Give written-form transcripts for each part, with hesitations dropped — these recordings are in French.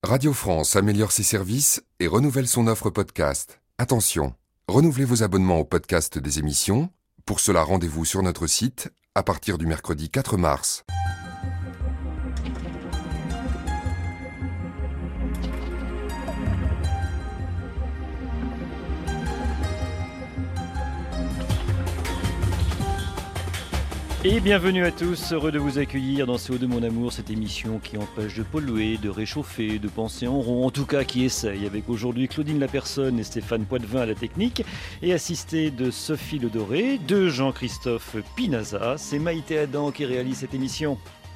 Radio France améliore ses services et renouvelle son offre podcast. Attention, renouvelez vos abonnements au podcast des émissions. Pour cela, rendez-vous sur notre site à partir du mercredi 4 mars. Et bienvenue à tous, heureux de vous accueillir dans CO2 Mon Amour, cette émission qui empêche de polluer, de réchauffer, de penser en rond, en tout cas qui essaye, avec aujourd'hui Claudine Lapersonne et Stéphane Poitvin à la technique, et assisté de Sophie Le Doré, de Jean-Christophe Pinaza. C'est Maïté Adam qui réalise cette émission.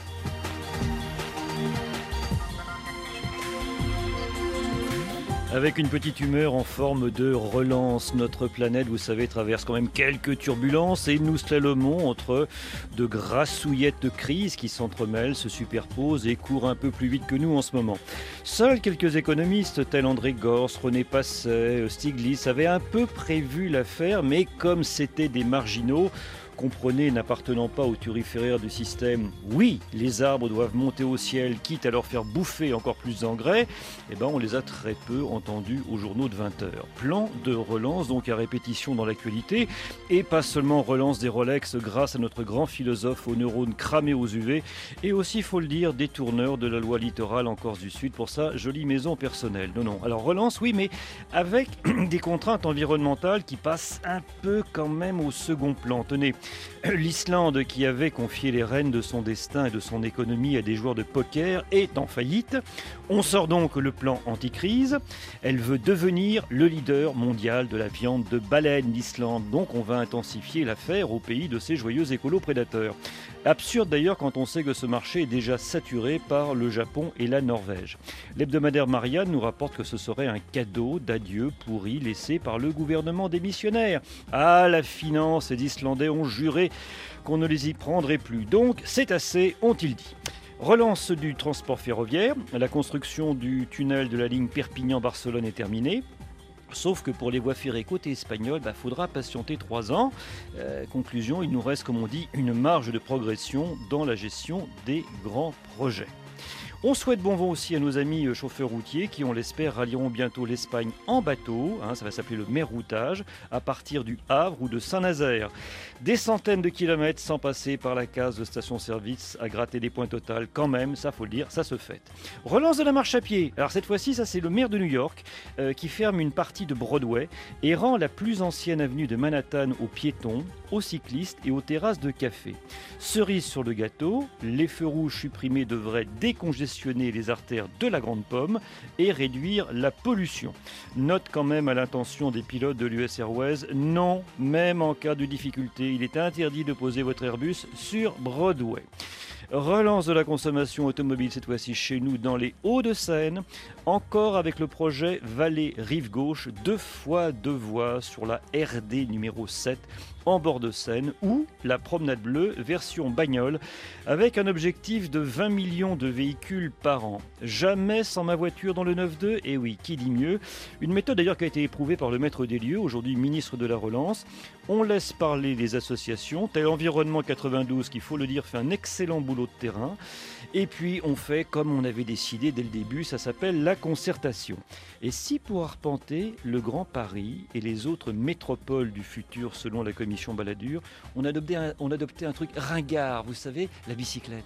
Avec une petite humeur en forme de relance, notre planète, vous savez, traverse quand même quelques turbulences et nous slalomons entre de grassouillettes de crise qui s'entremêlent, se superposent et courent un peu plus vite que nous en ce moment. Seuls quelques économistes tels André Gors, René Passet, Stiglitz avaient un peu prévu l'affaire, mais comme c'était des marginaux, comprenez, n'appartenant pas au turiféraire du système, oui, les arbres doivent monter au ciel, quitte à leur faire bouffer encore plus d'engrais, on les a très peu entendus aux journaux de 20h. Plan de relance donc à répétition dans l'actualité, et pas seulement relance des Rolex grâce à notre grand philosophe aux neurones cramés aux UV, et aussi, faut le dire, détourneur de la loi littorale en Corse du Sud pour sa jolie maison personnelle. Non, alors relance, oui, mais avec des contraintes environnementales qui passent un peu quand même au second plan. Tenez, l'Islande, qui avait confié les rênes de son destin et de son économie à des joueurs de poker, est en faillite. On sort donc le plan anti-crise. Elle veut devenir le leader mondial de la viande de baleine, l'Islande. Donc on va intensifier l'affaire au pays de ces joyeux écolos prédateurs. Absurde d'ailleurs quand on sait que ce marché est déjà saturé par le Japon et la Norvège. L'hebdomadaire Marianne nous rapporte que ce serait un cadeau d'adieu pourri laissé par le gouvernement démissionnaire. Ah, la finance, les Islandais ont juré qu'on ne les y prendrait plus. Donc c'est assez, ont-ils dit. Relance du transport ferroviaire. La construction du tunnel de la ligne Perpignan-Barcelone est terminée. Sauf que pour les voies ferrées côté espagnol, faudra patienter 3 ans. Conclusion, il nous reste, comme on dit, une marge de progression dans la gestion des grands projets. On souhaite bon vent aussi à nos amis chauffeurs routiers qui, on l'espère, rallieront bientôt l'Espagne en bateau. Ça va s'appeler le merroutage, à partir du Havre ou de Saint-Nazaire. Des centaines de kilomètres sans passer par la case de station-service à gratter des points totaux. Quand même, ça faut le dire, ça se fait. Relance de la marche à pied. Alors cette fois-ci, ça c'est le maire de New York qui ferme une partie de Broadway et rend la plus ancienne avenue de Manhattan aux piétons, aux cyclistes et aux terrasses de café. Cerise sur le gâteau, les feux rouges supprimés devraient décongestionner les artères de la Grande Pomme et réduire la pollution. Note quand même à l'intention des pilotes de l'US Airways, non, même en cas de difficulté, il est interdit de poser votre Airbus sur Broadway. Relance de la consommation automobile, cette fois-ci chez nous dans les Hauts-de-Seine, encore avec le projet Vallée-Rive-Gauche, 2 fois 2 voies sur la RD numéro 7 en bord de Seine, ou la promenade bleue version bagnole, avec un objectif de 20 millions de véhicules par an. Jamais sans ma voiture dans le 9-2, et oui, qui dit mieux. Une méthode d'ailleurs qui a été éprouvée par le maître des lieux, aujourd'hui ministre de la Relance. On laisse parler les associations, tel Environnement 92, qui, faut le dire, fait un excellent boulot de terrain. Et puis on fait comme on avait décidé dès le début, ça s'appelle la concertation. Et si pour arpenter le Grand Paris et les autres métropoles du futur selon la commission Balladur, on adoptait un truc ringard, vous savez, la bicyclette.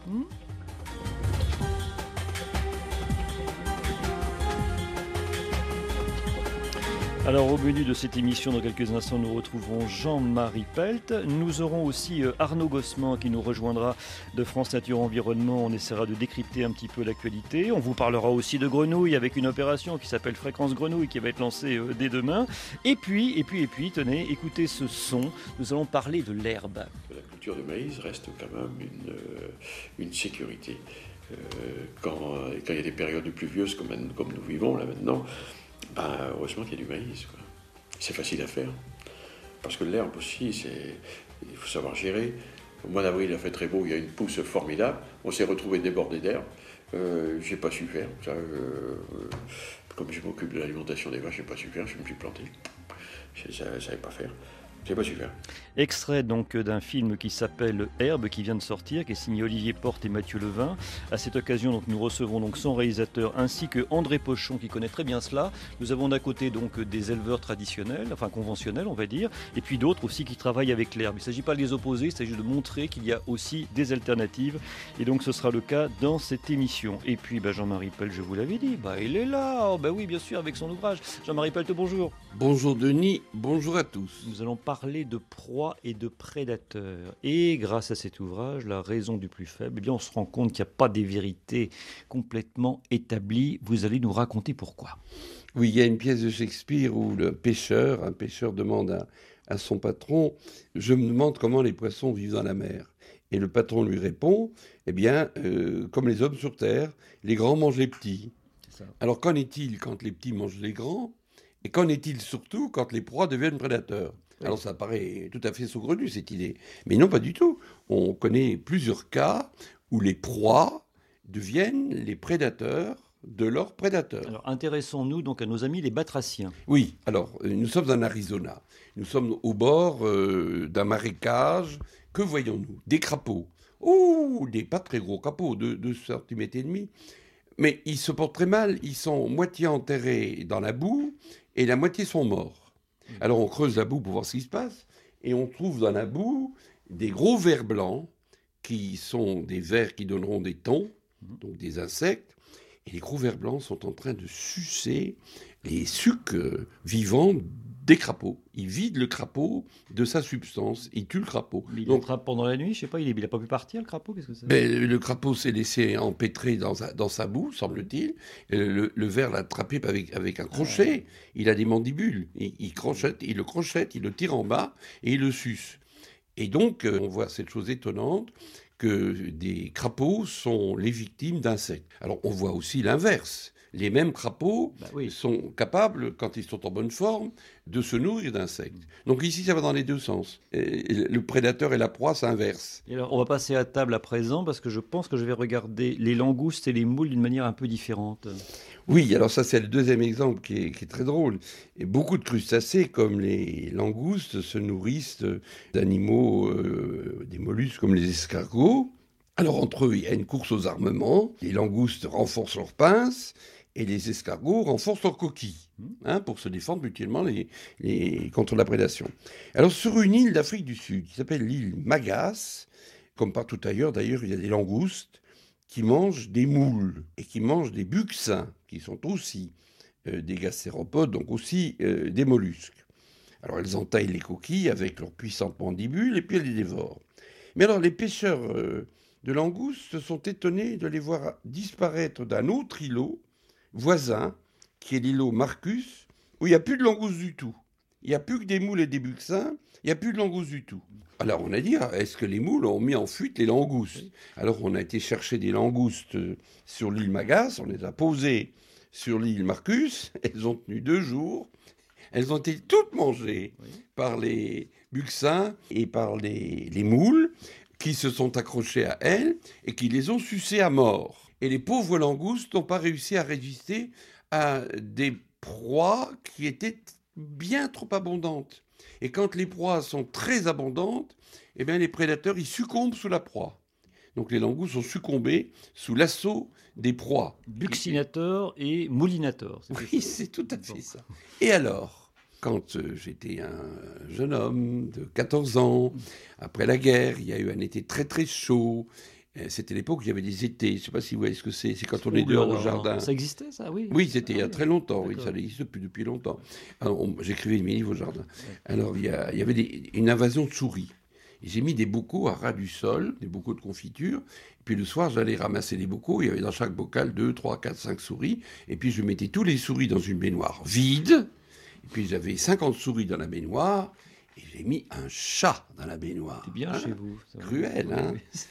Alors au menu de cette émission, dans quelques instants, nous retrouverons Jean-Marie Pelt. Nous aurons aussi Arnaud Gossman qui nous rejoindra de France Nature Environnement. On essaiera de décrypter un petit peu l'actualité. On vous parlera aussi de grenouilles avec une opération qui s'appelle Fréquence Grenouille qui va être lancée dès demain. Et puis, tenez, écoutez ce son. Nous allons parler de l'herbe. La culture de maïs reste quand même une sécurité. Quand il y a des périodes pluvieuses comme nous vivons là maintenant, heureusement qu'il y a du maïs, quoi. C'est facile à faire. Parce que l'herbe aussi, il faut savoir gérer. Au mois d'avril, il a fait très beau, il y a une pousse formidable. On s'est retrouvé débordé d'herbe. J'ai pas su faire. Ça, comme je m'occupe de l'alimentation des vaches, j'ai pas su faire, je me suis planté. Je ne savais pas faire. C'est pas super. Extrait donc d'un film qui s'appelle Herbe, qui vient de sortir, qui est signé Olivier Porte et Mathieu Levin. À cette occasion, donc, nous recevons donc son réalisateur ainsi que André Pochon qui connaît très bien cela. Nous avons d'un côté donc des éleveurs traditionnels, enfin conventionnels on va dire, et puis d'autres aussi qui travaillent avec l'herbe. Il ne s'agit pas de les opposer, il s'agit de montrer qu'il y a aussi des alternatives. Et donc ce sera le cas dans cette émission. Et puis Jean-Marie Pelt, je vous l'avais dit, il est là. Oh, oui, bien sûr, avec son ouvrage. Jean-Marie Pelt, bonjour. Bonjour Denis, bonjour à tous. Nous allons parler de proie et de prédateurs. Et grâce à cet ouvrage, La raison du plus faible, on se rend compte qu'il n'y a pas des vérités complètement établies. Vous allez nous raconter pourquoi. Oui, il y a une pièce de Shakespeare où un pêcheur demande à son patron « Je me demande comment les poissons vivent dans la mer ». Et le patron lui répond « Comme les hommes sur terre, les grands mangent les petits ». Alors qu'en est-il quand les petits mangent les grands ? Et qu'en est-il surtout quand les proies deviennent prédateurs ? Alors ça paraît tout à fait saugrenu cette idée. Mais non, pas du tout. On connaît plusieurs cas où les proies deviennent les prédateurs de leurs prédateurs. Alors intéressons-nous donc à nos amis les batraciens. Oui, alors nous sommes en Arizona. Nous sommes au bord d'un marécage. Que voyons-nous ? Des crapauds. Des pas très gros crapauds, 2 cm et demi. Mais ils se portent très mal. Ils sont moitié enterrés dans la boue et la moitié sont morts. Alors on creuse la boue pour voir ce qui se passe et on trouve dans la boue des gros vers blancs qui sont des vers qui donneront des thons, donc des insectes. Et les gros vers blancs sont en train de sucer les sucs vivants des crapauds. Ils vident le crapaud de sa substance, ils tuent le crapaud. Mais il attrape pendant la nuit, je sais pas, il n'a pas pu partir le crapaud, qu'est-ce que c'est ? Le crapaud s'est laissé empêtrer dans sa boue, semble-t-il. Le ver l'a attrapé avec un crochet. Il a des mandibules. Il le crochette, il le tire en bas et il le suce. Et donc, on voit cette chose étonnante que des crapauds sont les victimes d'insectes. Alors, on voit aussi l'inverse. Les mêmes crapauds sont capables, quand ils sont en bonne forme, de se nourrir d'insectes. Donc ici, ça va dans les deux sens. Le prédateur et la proie s'inversent. Et alors, on va passer à table à présent, parce que je pense que je vais regarder les langoustes et les moules d'une manière un peu différente. Oui, alors ça, c'est le deuxième exemple qui est très drôle. Et beaucoup de crustacés, comme les langoustes, se nourrissent d'animaux, des mollusques comme les escargots. Alors entre eux, il y a une course aux armements. Les langoustes renforcent leurs pinces et les escargots renforcent leurs coquilles pour se défendre mutuellement contre la prédation. Alors sur une île d'Afrique du Sud qui s'appelle l'île Magas, comme partout ailleurs d'ailleurs, il y a des langoustes qui mangent des moules et qui mangent des buccins, qui sont aussi des gastéropodes, donc aussi des mollusques. Alors elles entaillent les coquilles avec leurs puissantes mandibules et puis elles les dévorent. Mais alors les pêcheurs de langoustes sont étonnés de les voir disparaître d'un autre îlot voisin, qui est l'îlot Marcus, où il n'y a plus de langoustes du tout. Il n'y a plus que des moules et des buccins, il n'y a plus de langoustes du tout. Alors on a dit, est-ce que les moules ont mis en fuite les langoustes ? Alors on a été chercher des langoustes sur l'île Magas, on les a posées sur l'île Marcus, elles ont tenu 2 jours, elles ont été toutes mangées par les buccins et par les moules, qui se sont accrochés à elles et qui les ont sucées à mort. Et les pauvres langoustes n'ont pas réussi à résister à des proies qui étaient bien trop abondantes. Et quand les proies sont très abondantes, les prédateurs, ils succombent sous la proie. Donc les langoustes ont succombé sous l'assaut des proies. Buccinator et moulinator. Oui, c'est tout à fait ça. Et alors, quand j'étais un jeune homme de 14 ans, après la guerre, il y a eu un été très très chaud. C'était l'époque où il y avait des étés. Je ne sais pas si vous voyez ce que c'est. C'est quand on est dehors au jardin. Ça existait, ça, oui. Oui, c'était il y a très longtemps. Oui, ça existe depuis longtemps. Alors, j'écrivais mes livres au jardin. Alors, il y avait une invasion de souris. Et j'ai mis des bocaux à ras du sol, des bocaux de confiture. Et puis le soir, j'allais ramasser les bocaux. Il y avait dans chaque bocal 2, 3, 4, 5 souris. Et puis je mettais tous les souris dans une baignoire vide. Et puis j'avais 50 souris dans la baignoire. Et j'ai mis un chat dans la baignoire. C'est bien chez vous. Ça Cruel, hein.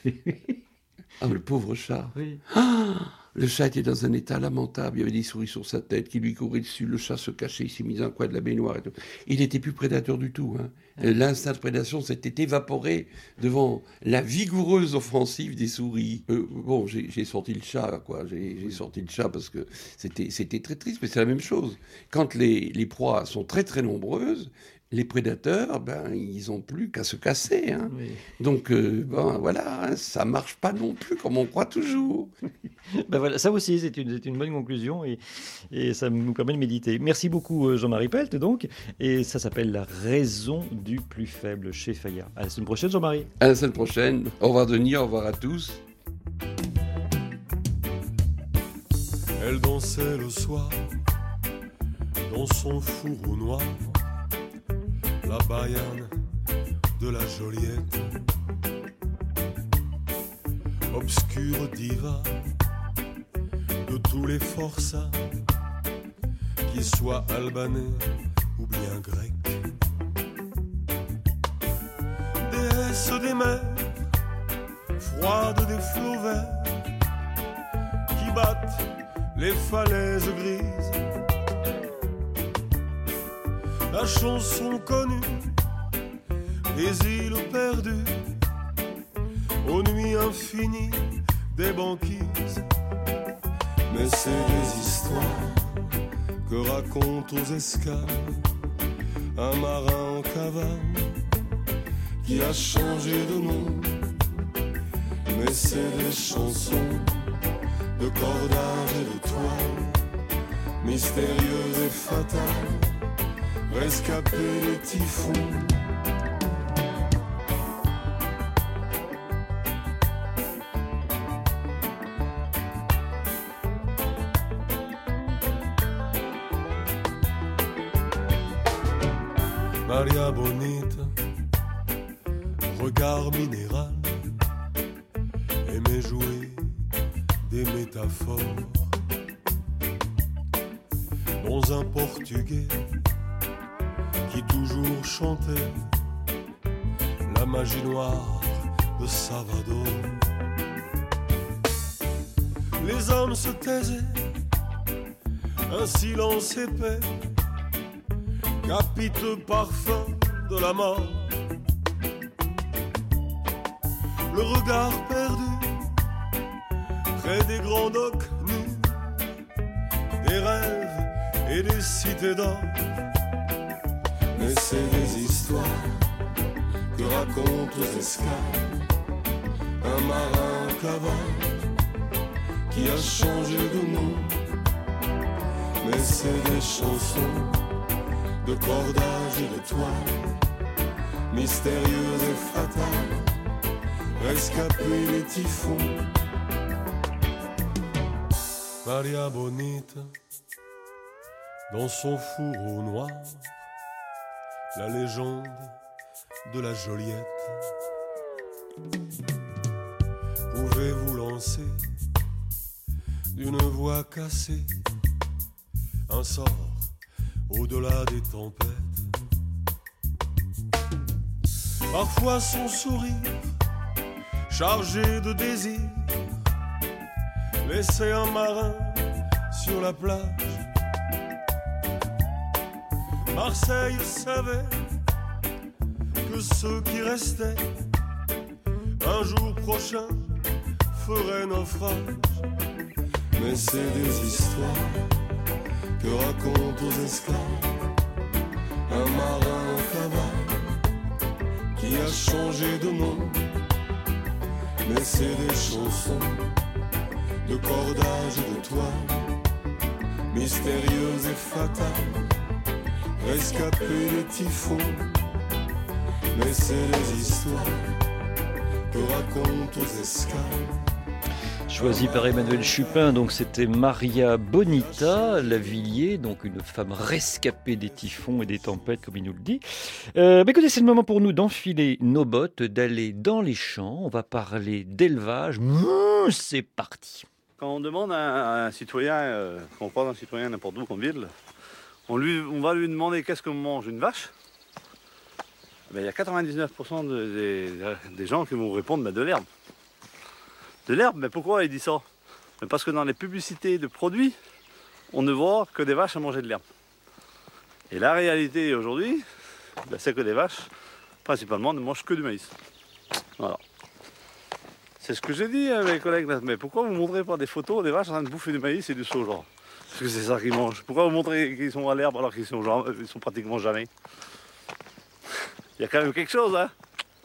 Le pauvre chat. Oui. Le chat était dans un état lamentable. Il y avait des souris sur sa tête qui lui couraient dessus. Le chat se cachait, il s'est mis dans un coin de la baignoire et tout. Il n'était plus prédateur du tout. L'instinct de prédation s'était évaporé devant la vigoureuse offensive des souris. J'ai sorti le chat, quoi. J'ai sorti le chat parce que c'était très triste, mais c'est la même chose. Quand les proies sont très très nombreuses, les prédateurs, ils n'ont plus qu'à se casser. Hein. Oui. Donc, voilà, hein, ça ne marche pas non plus comme on croit toujours. Voilà, ça aussi, c'est une bonne conclusion et ça nous permet de méditer. Merci beaucoup, Jean-Marie Pelt, donc. Et ça s'appelle La raison du plus faible chez Fayard. À la semaine prochaine, Jean-Marie. À la semaine prochaine. Au revoir, Denis. Au revoir à tous. Elle dansait le soir dans son fourreau noir, la Baiane de la Joliette, obscure diva de tous les forçats, qu'ils soient albanais ou bien grecs. Déesse des mers, froide des flots verts, qui battent les falaises grises. La chanson connue des îles perdues, aux nuits infinies des banquises. Mais c'est des histoires que raconte aux escales un marin en cavale qui a changé de nom. Mais c'est des chansons de cordage et de toile, mystérieuses et fatales, rescapées des typhons. Maria Bonita, regard minéral, aimait jouer des métaphores dans un portugais qui toujours chantait la magie noire de Salvador. Les hommes se taisaient, un silence épais, capiteux parfum de la mort. Le regard perdu près des grands docks nus, des rêves et des cités d'or. Mais c'est des histoires que racontent aux escales un marin en cavale qui a changé de nom. Mais c'est des chansons de cordage et de toile, mystérieuses et fatales, rescapées des typhons. Maria Bonita, dans son fourreau noir, la légende de la Joliette. Pouvez-vous lancer d'une voix cassée un sort au-delà des tempêtes? Parfois son sourire, chargé de désir, laissait un marin sur la plage. Marseille savait que ceux qui restaient un jour prochain feraient naufrage. Mais c'est des histoires que racontent aux esclaves un marin en cavale qui a changé de nom. Mais c'est des chansons de cordage et de toile, mystérieuses et fatales, rescapées des typhons. Mais c'est des histoires que racontent aux esclaves. Choisi par Emmanuel Chupin, donc c'était Maria Bonita Lavilliers, donc une femme rescapée des typhons et des tempêtes, comme il nous le dit. Écoutez, c'est le moment pour nous d'enfiler nos bottes, d'aller dans les champs. On va parler d'élevage. C'est parti. Quand on demande à un citoyen, quand on croise un citoyen n'importe où, qu'on ville, on va lui demander qu'est-ce que mange une vache. Il y a 99% des gens qui vont répondre de l'herbe. De l'herbe, mais pourquoi il dit ça? Parce que dans les publicités de produits, on ne voit que des vaches à manger de l'herbe. Et la réalité aujourd'hui, c'est que les vaches, principalement, ne mangent que du maïs. Voilà. C'est ce que j'ai dit à mes collègues là. Mais pourquoi vous ne montrez pas des photos des vaches en train de bouffer du maïs et du soja? Parce que c'est ça qu'ils mangent. Pourquoi vous montrez qu'ils sont à l'herbe alors qu'ils sont pratiquement jamais? Il y a quand même quelque chose, hein.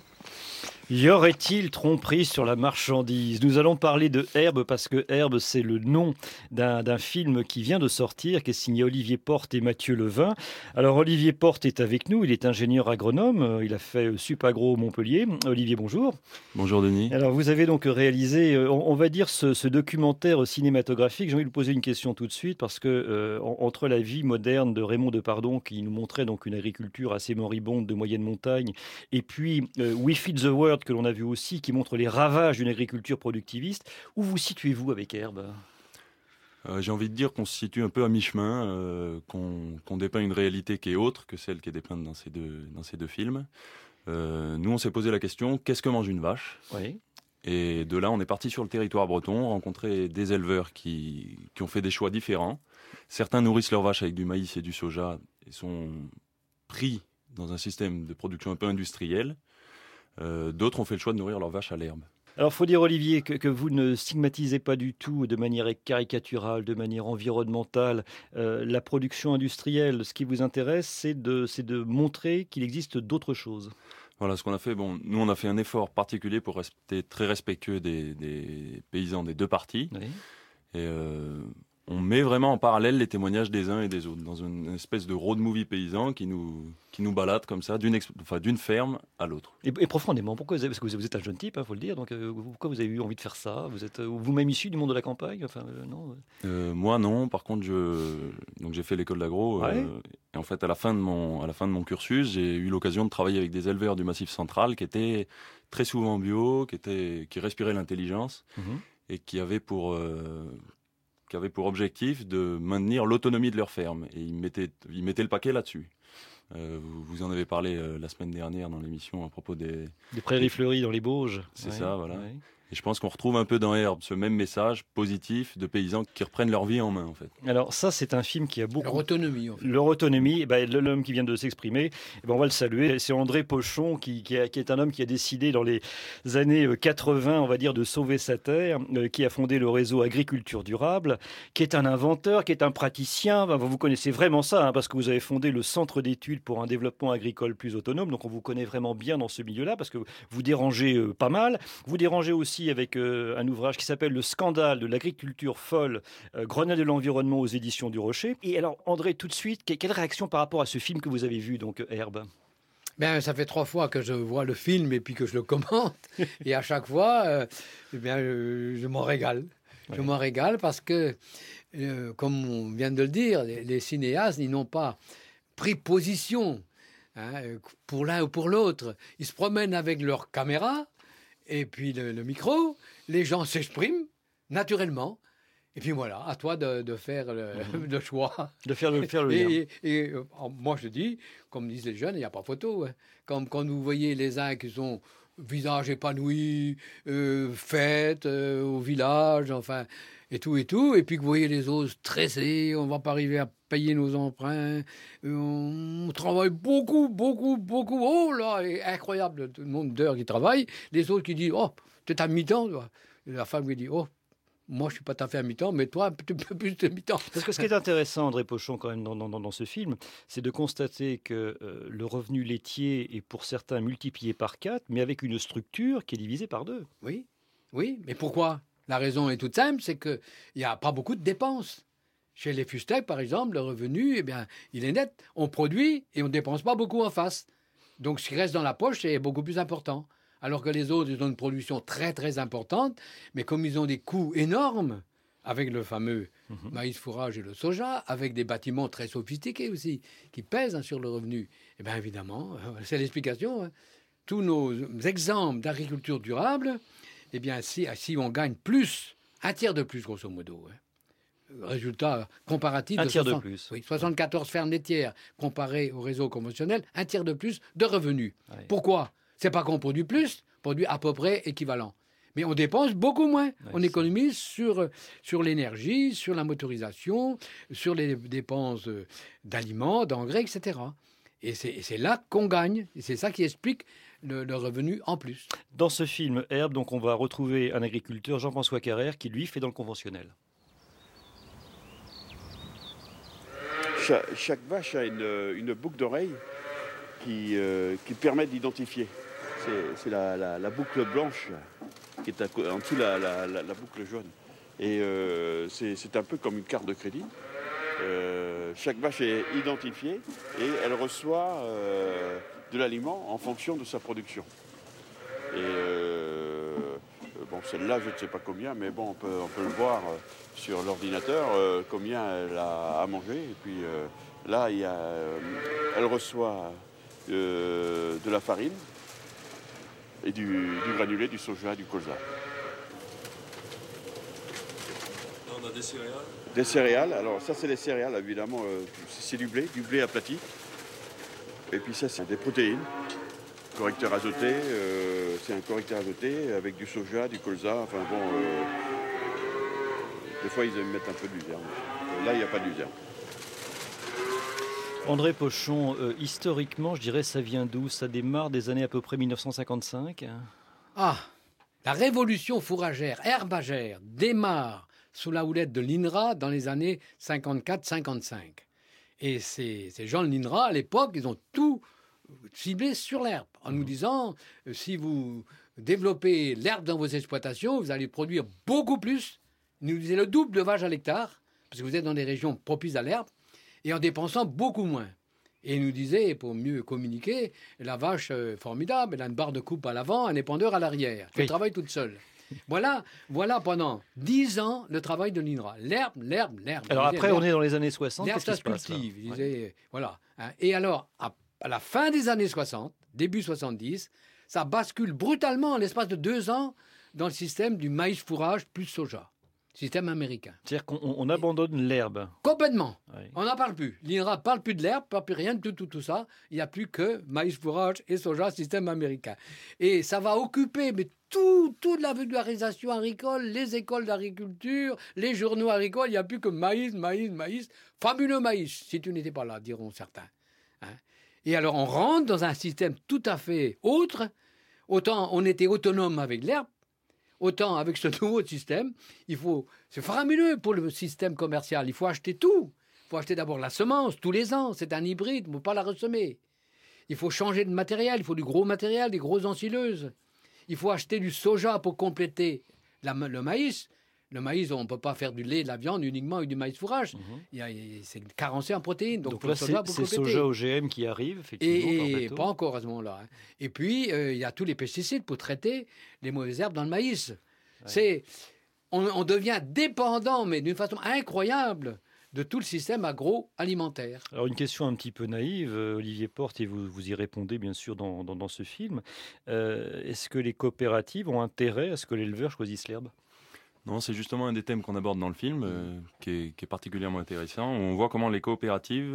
Y aurait-il tromperie sur la marchandise? Nous allons parler de Herbe parce que Herbe, c'est le nom d'un film qui vient de sortir, qui est signé Olivier Porte et Mathieu Levin. Alors Olivier Porte est avec nous, il est ingénieur agronome, il a fait Supagro Montpellier. Olivier, bonjour. Bonjour Denis. Alors vous avez donc réalisé, on va dire, ce documentaire cinématographique. J'ai envie de vous poser une question tout de suite parce que entre la vie moderne de Raymond Depardon, qui nous montrait donc une agriculture assez moribonde de moyenne montagne, et puis We Feed the World, que l'on a vu aussi, qui montre les ravages d'une agriculture productiviste. Où vous situez-vous avec Herbe? J'ai envie de dire qu'on se situe un peu à mi-chemin, qu'on dépeint une réalité qui est autre que celle qui est dépeinte dans ces deux films. Nous, on s'est posé la question, qu'est-ce que mange une vache? Oui. Et de là, on est parti sur le territoire breton, rencontrer des éleveurs qui ont fait des choix différents. Certains nourrissent leurs vaches avec du maïs et du soja et sont pris dans un système de production un peu industriel. D'autres ont fait le choix de nourrir leurs vaches à l'herbe. Alors, il faut dire, Olivier, que vous ne stigmatisez pas du tout, de manière caricaturale, de manière environnementale, la production industrielle. Ce qui vous intéresse, c'est de montrer qu'il existe d'autres choses. Voilà ce qu'on a fait. Bon, nous, on a fait un effort particulier pour rester très respectueux des paysans des deux parties. Oui. Et on met vraiment en parallèle les témoignages des uns et des autres, dans une espèce de road movie paysan qui nous balade comme ça, d'une ferme à l'autre. Et profondément, pourquoi parce que vous êtes un jeune type, faut le dire, donc pourquoi vous avez eu envie de faire ça? Vous êtes vous-même issu du monde de la campagne? Non. Moi non, par contre donc j'ai fait l'école d'agro, ouais. Et en fait à la fin de mon cursus, j'ai eu l'occasion de travailler avec des éleveurs du Massif central qui étaient très souvent bio, qui respiraient l'intelligence, et qui avaient pour objectif de maintenir l'autonomie de leur ferme. Et ils mettaient le paquet là-dessus. Vous en avez parlé la semaine dernière dans l'émission à propos des prairies fleuries dans les Bauges. C'est ça, voilà. Ouais. Et je pense qu'on retrouve un peu dans Herbe ce même message positif de paysans qui reprennent leur vie en main, en fait. Alors ça, c'est un film qui a beaucoup... Leur autonomie, en fait. Leur autonomie, l'homme qui vient de s'exprimer, on va le saluer. C'est André Pochon qui est un homme qui a décidé dans les années 80, on va dire, de sauver sa terre, qui a fondé le réseau Agriculture Durable, qui est un inventeur, qui est un praticien. Vous connaissez vraiment ça, parce que vous avez fondé le Centre d'études pour un développement agricole plus autonome. Donc on vous connaît vraiment bien dans ce milieu-là, parce que vous dérangez pas mal. Vous dérangez aussi avec un ouvrage qui s'appelle Le scandale de l'agriculture folle, Grenelle de l'environnement aux éditions du Rocher. Et alors, André, tout de suite, quelle réaction par rapport à ce film que vous avez vu, donc Herbe? Ça fait 3 fois que je vois le film et puis que je le commente. Et à chaque fois, je m'en régale. Ouais. Je m'en régale parce que, comme on vient de le dire, les cinéastes, ils n'ont pas pris position pour l'un ou pour l'autre. Ils se promènent avec leur caméra. Et puis le micro, les gens s'expriment naturellement. Et puis voilà, à toi de faire le choix. De faire le lien. Et moi je dis, comme disent les jeunes, il n'y a pas photo. Comme quand vous voyez les uns qui sont visage épanoui, fête au village, enfin, et tout. Et puis que vous voyez les autres stressés, on ne va pas arriver à payer nos emprunts, on travaille beaucoup. Oh là, incroyable le nombre d'heures qui travaillent. Les autres qui disent, oh, tu es à mi-temps. Et la femme qui dit, oh, moi, je ne suis pas tout à fait à mi-temps, mais toi, un peu plus de mi-temps. Parce que ce qui est intéressant, André Pochon, quand même, dans ce film, c'est de constater que le revenu laitier est pour certains multiplié par 4, mais avec une structure qui est divisée par 2. Oui, mais pourquoi? La raison est toute simple, c'est qu'il n'y a pas beaucoup de dépenses. Chez les Fustec, par exemple, le revenu, il est net. On produit et on ne dépense pas beaucoup en face. Donc, ce qui reste dans la poche est beaucoup plus important. Alors que les autres, ils ont une production très, très importante. Mais comme ils ont des coûts énormes, avec le fameux maïs fourrage et le soja, avec des bâtiments très sophistiqués aussi, qui pèsent sur le revenu, évidemment, c'est l'explication. Tous nos exemples d'agriculture durable, si on gagne plus, un tiers de plus, grosso modo, résultat comparatif un tiers de plus. Oui, 74 fermes laitières comparées au réseau conventionnel, un tiers de plus de revenus. Ouais. Pourquoi? C'est pas qu'on produit plus, on produit à peu près équivalent. Mais on dépense beaucoup moins. Ouais, on économise sur l'énergie, sur la motorisation, sur les dépenses d'aliments, d'engrais, etc. Et c'est là qu'on gagne. Et c'est ça qui explique le revenu en plus. Dans ce film Herbe, donc, on va retrouver un agriculteur, Jean-François Carrère, qui lui fait dans le conventionnel. Chaque vache a une boucle d'oreille qui permettent d'identifier. C'est la boucle blanche qui est en dessous la boucle jaune. Et c'est un peu comme une carte de crédit. Chaque vache est identifiée et elle reçoit de l'aliment en fonction de sa production. Et celle-là, je ne sais pas combien, mais bon, on peut le voir sur l'ordinateur, combien elle a à manger. Et puis là, elle reçoit de la farine et du granulé, du soja, du colza. Là, on a des céréales. Des céréales, alors ça c'est les céréales, évidemment, c'est du blé aplati. Et puis ça c'est des protéines, correcteur azoté, c'est un correcteur azoté avec du soja, du colza, enfin bon, des fois ils aiment mettre un peu de luzerne. Là il n'y a pas de luzerne. André Pochon, historiquement, je dirais, ça vient d'où? Ça démarre des années à peu près 1955? Ah, la révolution fourragère, herbagère démarre sous la houlette de l'INRA dans les années 54-55. Et ces gens de l'INRA, à l'époque, ils ont tout ciblé sur l'herbe, en nous disant, si vous développez l'herbe dans vos exploitations, vous allez produire beaucoup plus. Ils nous disaient le double de vaches à l'hectare, parce que vous êtes dans des régions propices à l'herbe, et en dépensant beaucoup moins. Et il nous disait, pour mieux communiquer, la vache, formidable, elle a une barre de coupe à l'avant, un épandeur à l'arrière. Elle travaille toute seule. Voilà pendant 10 ans le travail de l'INRA. L'herbe. Alors après, on est dans les années 60. L'herbe, ça se cultive. Il disait, voilà. Et alors, à la fin des années 60, début 70, ça bascule brutalement en l'espace de 2 ans dans le système du maïs fourrage plus soja. Système américain. C'est-à-dire qu'on abandonne l'herbe. Complètement. Oui. On n'en parle plus. L'INRA ne parle plus de l'herbe, parle plus rien de tout ça. Il n'y a plus que maïs fourrage et soja, système américain. Et ça va occuper toute la vulgarisation agricole, les écoles d'agriculture, les journaux agricoles. Il n'y a plus que maïs. Fabuleux maïs, si tu n'étais pas là, diront certains. Hein? Et alors on rentre dans un système tout à fait autre. Autant on était autonome avec l'herbe, autant avec ce nouveau système, c'est faramineux pour le système commercial. Il faut acheter tout. Il faut acheter d'abord la semence tous les ans. C'est un hybride, il ne faut pas la ressemer. Il faut changer de matériel. Il faut du gros matériel, des grosses ensileuses. Il faut acheter du soja pour compléter le maïs. Le maïs, on ne peut pas faire du lait, de la viande uniquement avec du maïs fourrage. C'est carencé en protéines. Donc là, c'est soja OGM qui arrive, effectivement. Et pas encore à ce moment-là. Hein. Et puis, il y a tous les pesticides pour traiter les mauvaises herbes dans le maïs. Ouais. On devient dépendant, mais d'une façon incroyable, de tout le système agroalimentaire. Alors une question un petit peu naïve, Olivier Porte, et vous y répondez bien sûr dans ce film. Est-ce que les coopératives ont intérêt à ce que l'éleveur choisisse l'herbe ? Non, c'est justement un des thèmes qu'on aborde dans le film, qui est particulièrement intéressant. On voit comment les coopératives,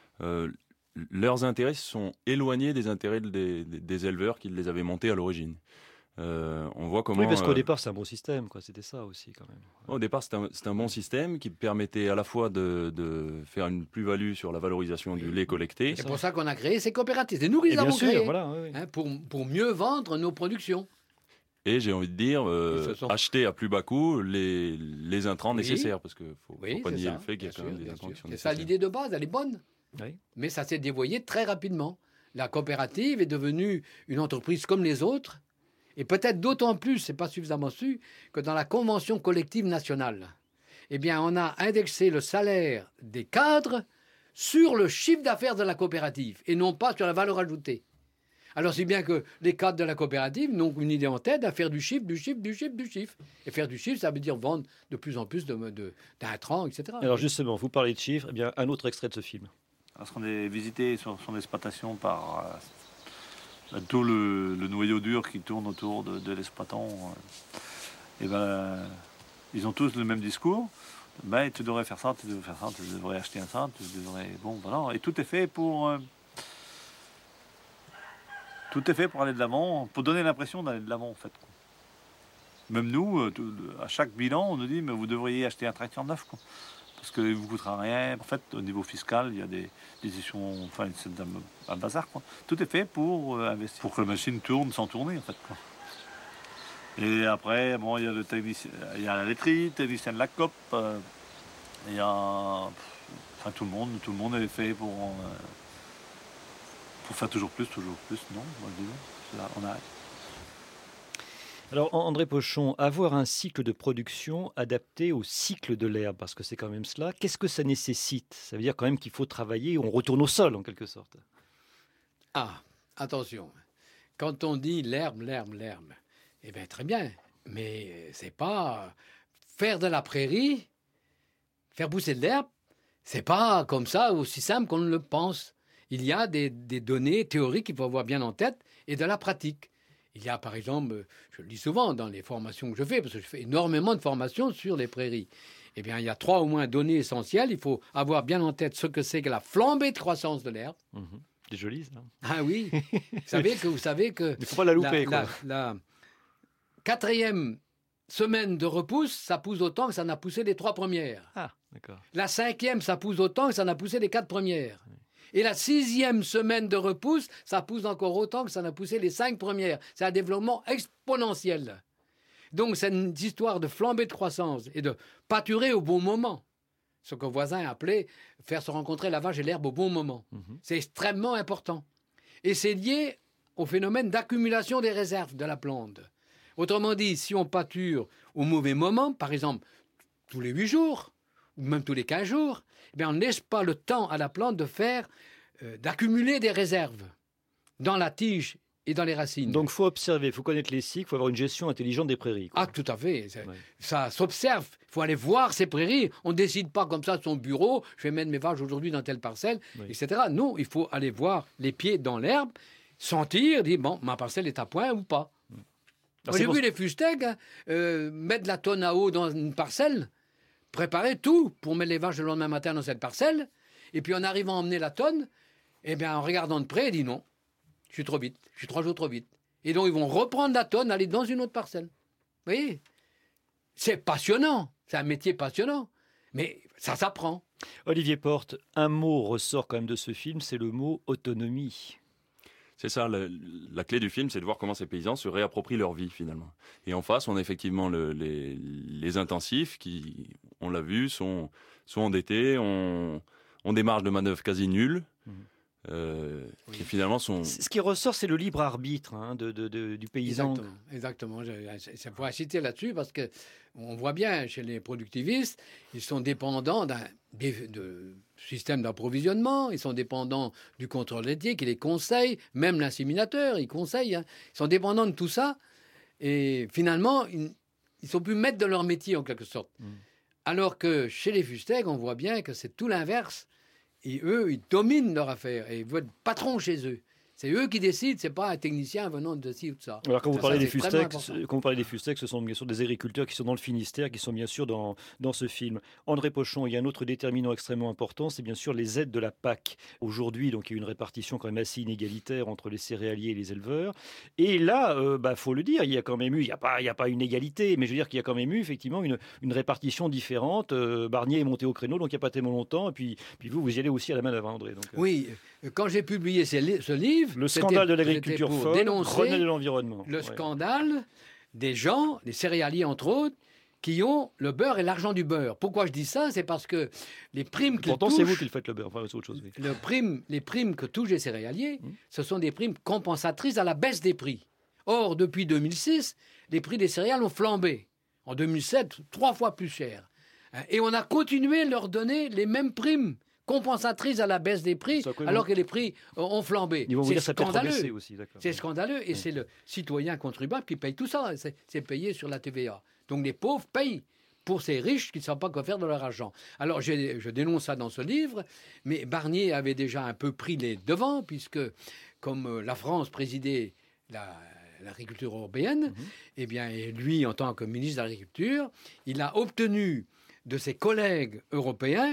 leurs intérêts sont éloignés des intérêts des éleveurs qui les avaient montés à l'origine. On voit comment, oui, parce qu'au départ, c'est un bon système, quoi. C'était ça aussi, quand même. Au départ, c'est un bon système qui permettait à la fois de faire une plus-value sur la valorisation du lait collecté. C'est pour ça qu'on a créé ces coopératives. C'est nous qui les avons créées, voilà, oui. Hein, pour mieux vendre nos productions. Et j'ai envie de dire, acheter à plus bas coût les intrants nécessaires, parce qu'il ne faut pas nier le fait qu'il y a quand même des intrants qui sont nécessaires. C'est ça l'idée de base, elle est bonne. Oui. Mais ça s'est dévoyé très rapidement. La coopérative est devenue une entreprise comme les autres, et peut-être d'autant plus, c'est pas suffisamment su, que dans la convention collective nationale, eh bien, on a indexé le salaire des cadres sur le chiffre d'affaires de la coopérative, et non pas sur la valeur ajoutée. Alors, c'est bien que les cadres de la coopérative n'ont qu'une idée en tête à faire du chiffre. Et faire du chiffre, ça veut dire vendre de plus en plus d'intrants, etc. Alors, justement, vous parlez de chiffres, eh bien, un autre extrait de ce film. Lorsqu'on est visité son exploitation par tout le noyau dur qui tourne autour de l'exploitant, et ben, ils ont tous le même discours. Ben, tu devrais faire ça, tu devrais acheter un ça, tu devrais... Bon, voilà. Et tout est fait pour aller de l'avant, pour donner l'impression d'aller de l'avant, en fait. Même nous, à chaque bilan, on nous dit, mais vous devriez acheter un tracteur neuf, quoi. Parce qu'il ne vous coûtera rien. En fait, au niveau fiscal, il y a des décisions, enfin, c'est un bazar, quoi. Tout est fait pour investir, pour que la machine tourne sans tourner, en fait, quoi. Et après, bon, il y a le technicien, il y a la laiterie, le technicien de la COP, il y a... Enfin, tout le monde est fait pour faut faire toujours plus, non, disons, là, on arrête. Alors André Pochon, avoir un cycle de production adapté au cycle de l'herbe, parce que c'est quand même cela, qu'est-ce que ça nécessite? Ça veut dire quand même qu'il faut travailler, on retourne au sol en quelque sorte. Ah, attention, quand on dit l'herbe, eh bien très bien, mais c'est pas faire de la prairie, faire pousser de l'herbe, c'est pas comme ça aussi simple qu'on le pense. Il y a des données théoriques qu'il faut avoir bien en tête et de la pratique. Il y a par exemple, je le dis souvent dans les formations que je fais, parce que je fais énormément de formations sur les prairies, eh bien il y a 3 au moins données essentielles. Il faut avoir bien en tête ce que c'est que la flambée de croissance de l'herbe. C'est joli ça. Ah oui, vous savez que il ne faut pas la louper. La 4e semaine de repousse, ça pousse autant que ça n'a poussé les 3 premières. Ah, d'accord. La 5e, ça pousse autant que ça n'a poussé les 4 premières. Oui. Et la 6e semaine de repousse, ça pousse encore autant que ça n'a poussé les 5 premières. C'est un développement exponentiel. Donc c'est une histoire de flambée de croissance et de pâturer au bon moment. Ce que voisin appelait faire se rencontrer la vache et l'herbe au bon moment. C'est extrêmement important. Et c'est lié au phénomène d'accumulation des réserves de la plante. Autrement dit, si on pâture au mauvais moment, par exemple tous les 8 jours, ou même tous les 15 jours, eh bien, on ne laisse pas le temps à la plante d'accumuler des réserves dans la tige et dans les racines. Donc il faut observer, il faut connaître les cycles, il faut avoir une gestion intelligente des prairies. Quoi. Ah, tout à fait. Ça s'observe. Il faut aller voir ces prairies. On ne décide pas comme ça de son bureau, je vais mettre mes vaches aujourd'hui dans telle parcelle, etc. Non, il faut aller voir les pieds dans l'herbe, sentir, dire, bon, ma parcelle est à point ou pas. J'ai vu les fustecs mettre de la tonne à eau dans une parcelle, préparer tout pour mettre les vaches le lendemain matin dans cette parcelle, et puis en arrivant à emmener la tonne, eh bien, en regardant de près, il dit non, je suis trop vite, je suis 3 jours trop vite. Et donc, ils vont reprendre la tonne, aller dans une autre parcelle. Vous voyez? C'est passionnant, c'est un métier passionnant, mais ça s'apprend. Olivier Porte, un mot ressort quand même de ce film, c'est le mot autonomie. C'est ça, la clé du film, c'est de voir comment ces paysans se réapproprient leur vie finalement. Et en face, on a effectivement les intensifs qui, on l'a vu, sont endettés, ont des marges de manœuvre quasi nulles. Qui finalement sont... Ce qui ressort, c'est le libre arbitre du paysan. Exactement. Ça pourrait citer là-dessus parce que on voit bien chez les productivistes, ils sont dépendants de système d'approvisionnement, ils sont dépendants du contrôle laitier qui les conseille, même l'inséminateur, il conseille. Ils sont dépendants de tout ça et finalement, ils ne sont plus maîtres de leur métier en quelque sorte. Alors que chez les fustecs, on voit bien que c'est tout l'inverse. Et eux, ils dominent leur affaire et ils veulent être patrons chez eux. C'est eux qui décident, c'est pas un technicien venant de ci ou de ça. Alors quand vous parlez des fustecs, ce sont bien sûr des agriculteurs qui sont dans le Finistère, qui sont bien sûr dans ce film. André Pochon, il y a un autre déterminant extrêmement important, c'est bien sûr les aides de la PAC. Aujourd'hui, donc il y a une répartition quand même assez inégalitaire entre les céréaliers et les éleveurs. Et là, faut le dire, il y a quand même eu, il y a pas une égalité, mais je veux dire qu'il y a quand même eu effectivement une répartition différente. Barnier est monté au créneau, donc il n'y a pas tellement longtemps, et puis vous y allez aussi à la manœuvre, André. Donc, oui, quand j'ai publié ce livre, le scandale de l'agriculture folle, Grenelle de l'environnement. Le scandale des gens, des céréaliers entre autres, qui ont le beurre et l'argent du beurre. Pourquoi je dis ça? C'est parce que les primes qu'ils touchent... Pourtant, c'est vous qui le faites le beurre. Enfin, c'est autre chose. Oui. Les primes que touchent les céréaliers, ce sont des primes compensatrices à la baisse des prix. Or, depuis 2006, les prix des céréales ont flambé. En 2007, 3 fois plus cher. Et on a continué à leur donner les mêmes primes compensatrice à la baisse des prix, alors que les prix ont flambé. C'est scandaleux. Aussi, c'est scandaleux et c'est le citoyen contribuable qui paye tout ça. C'est payé sur la TVA. Donc les pauvres payent pour ces riches qui ne savent pas quoi faire de leur argent. Alors je dénonce ça dans ce livre, mais Barnier avait déjà un peu pris les devants, puisque comme la France présidait l'agriculture européenne, eh bien, et lui, en tant que ministre de l'Agriculture, il a obtenu de ses collègues européens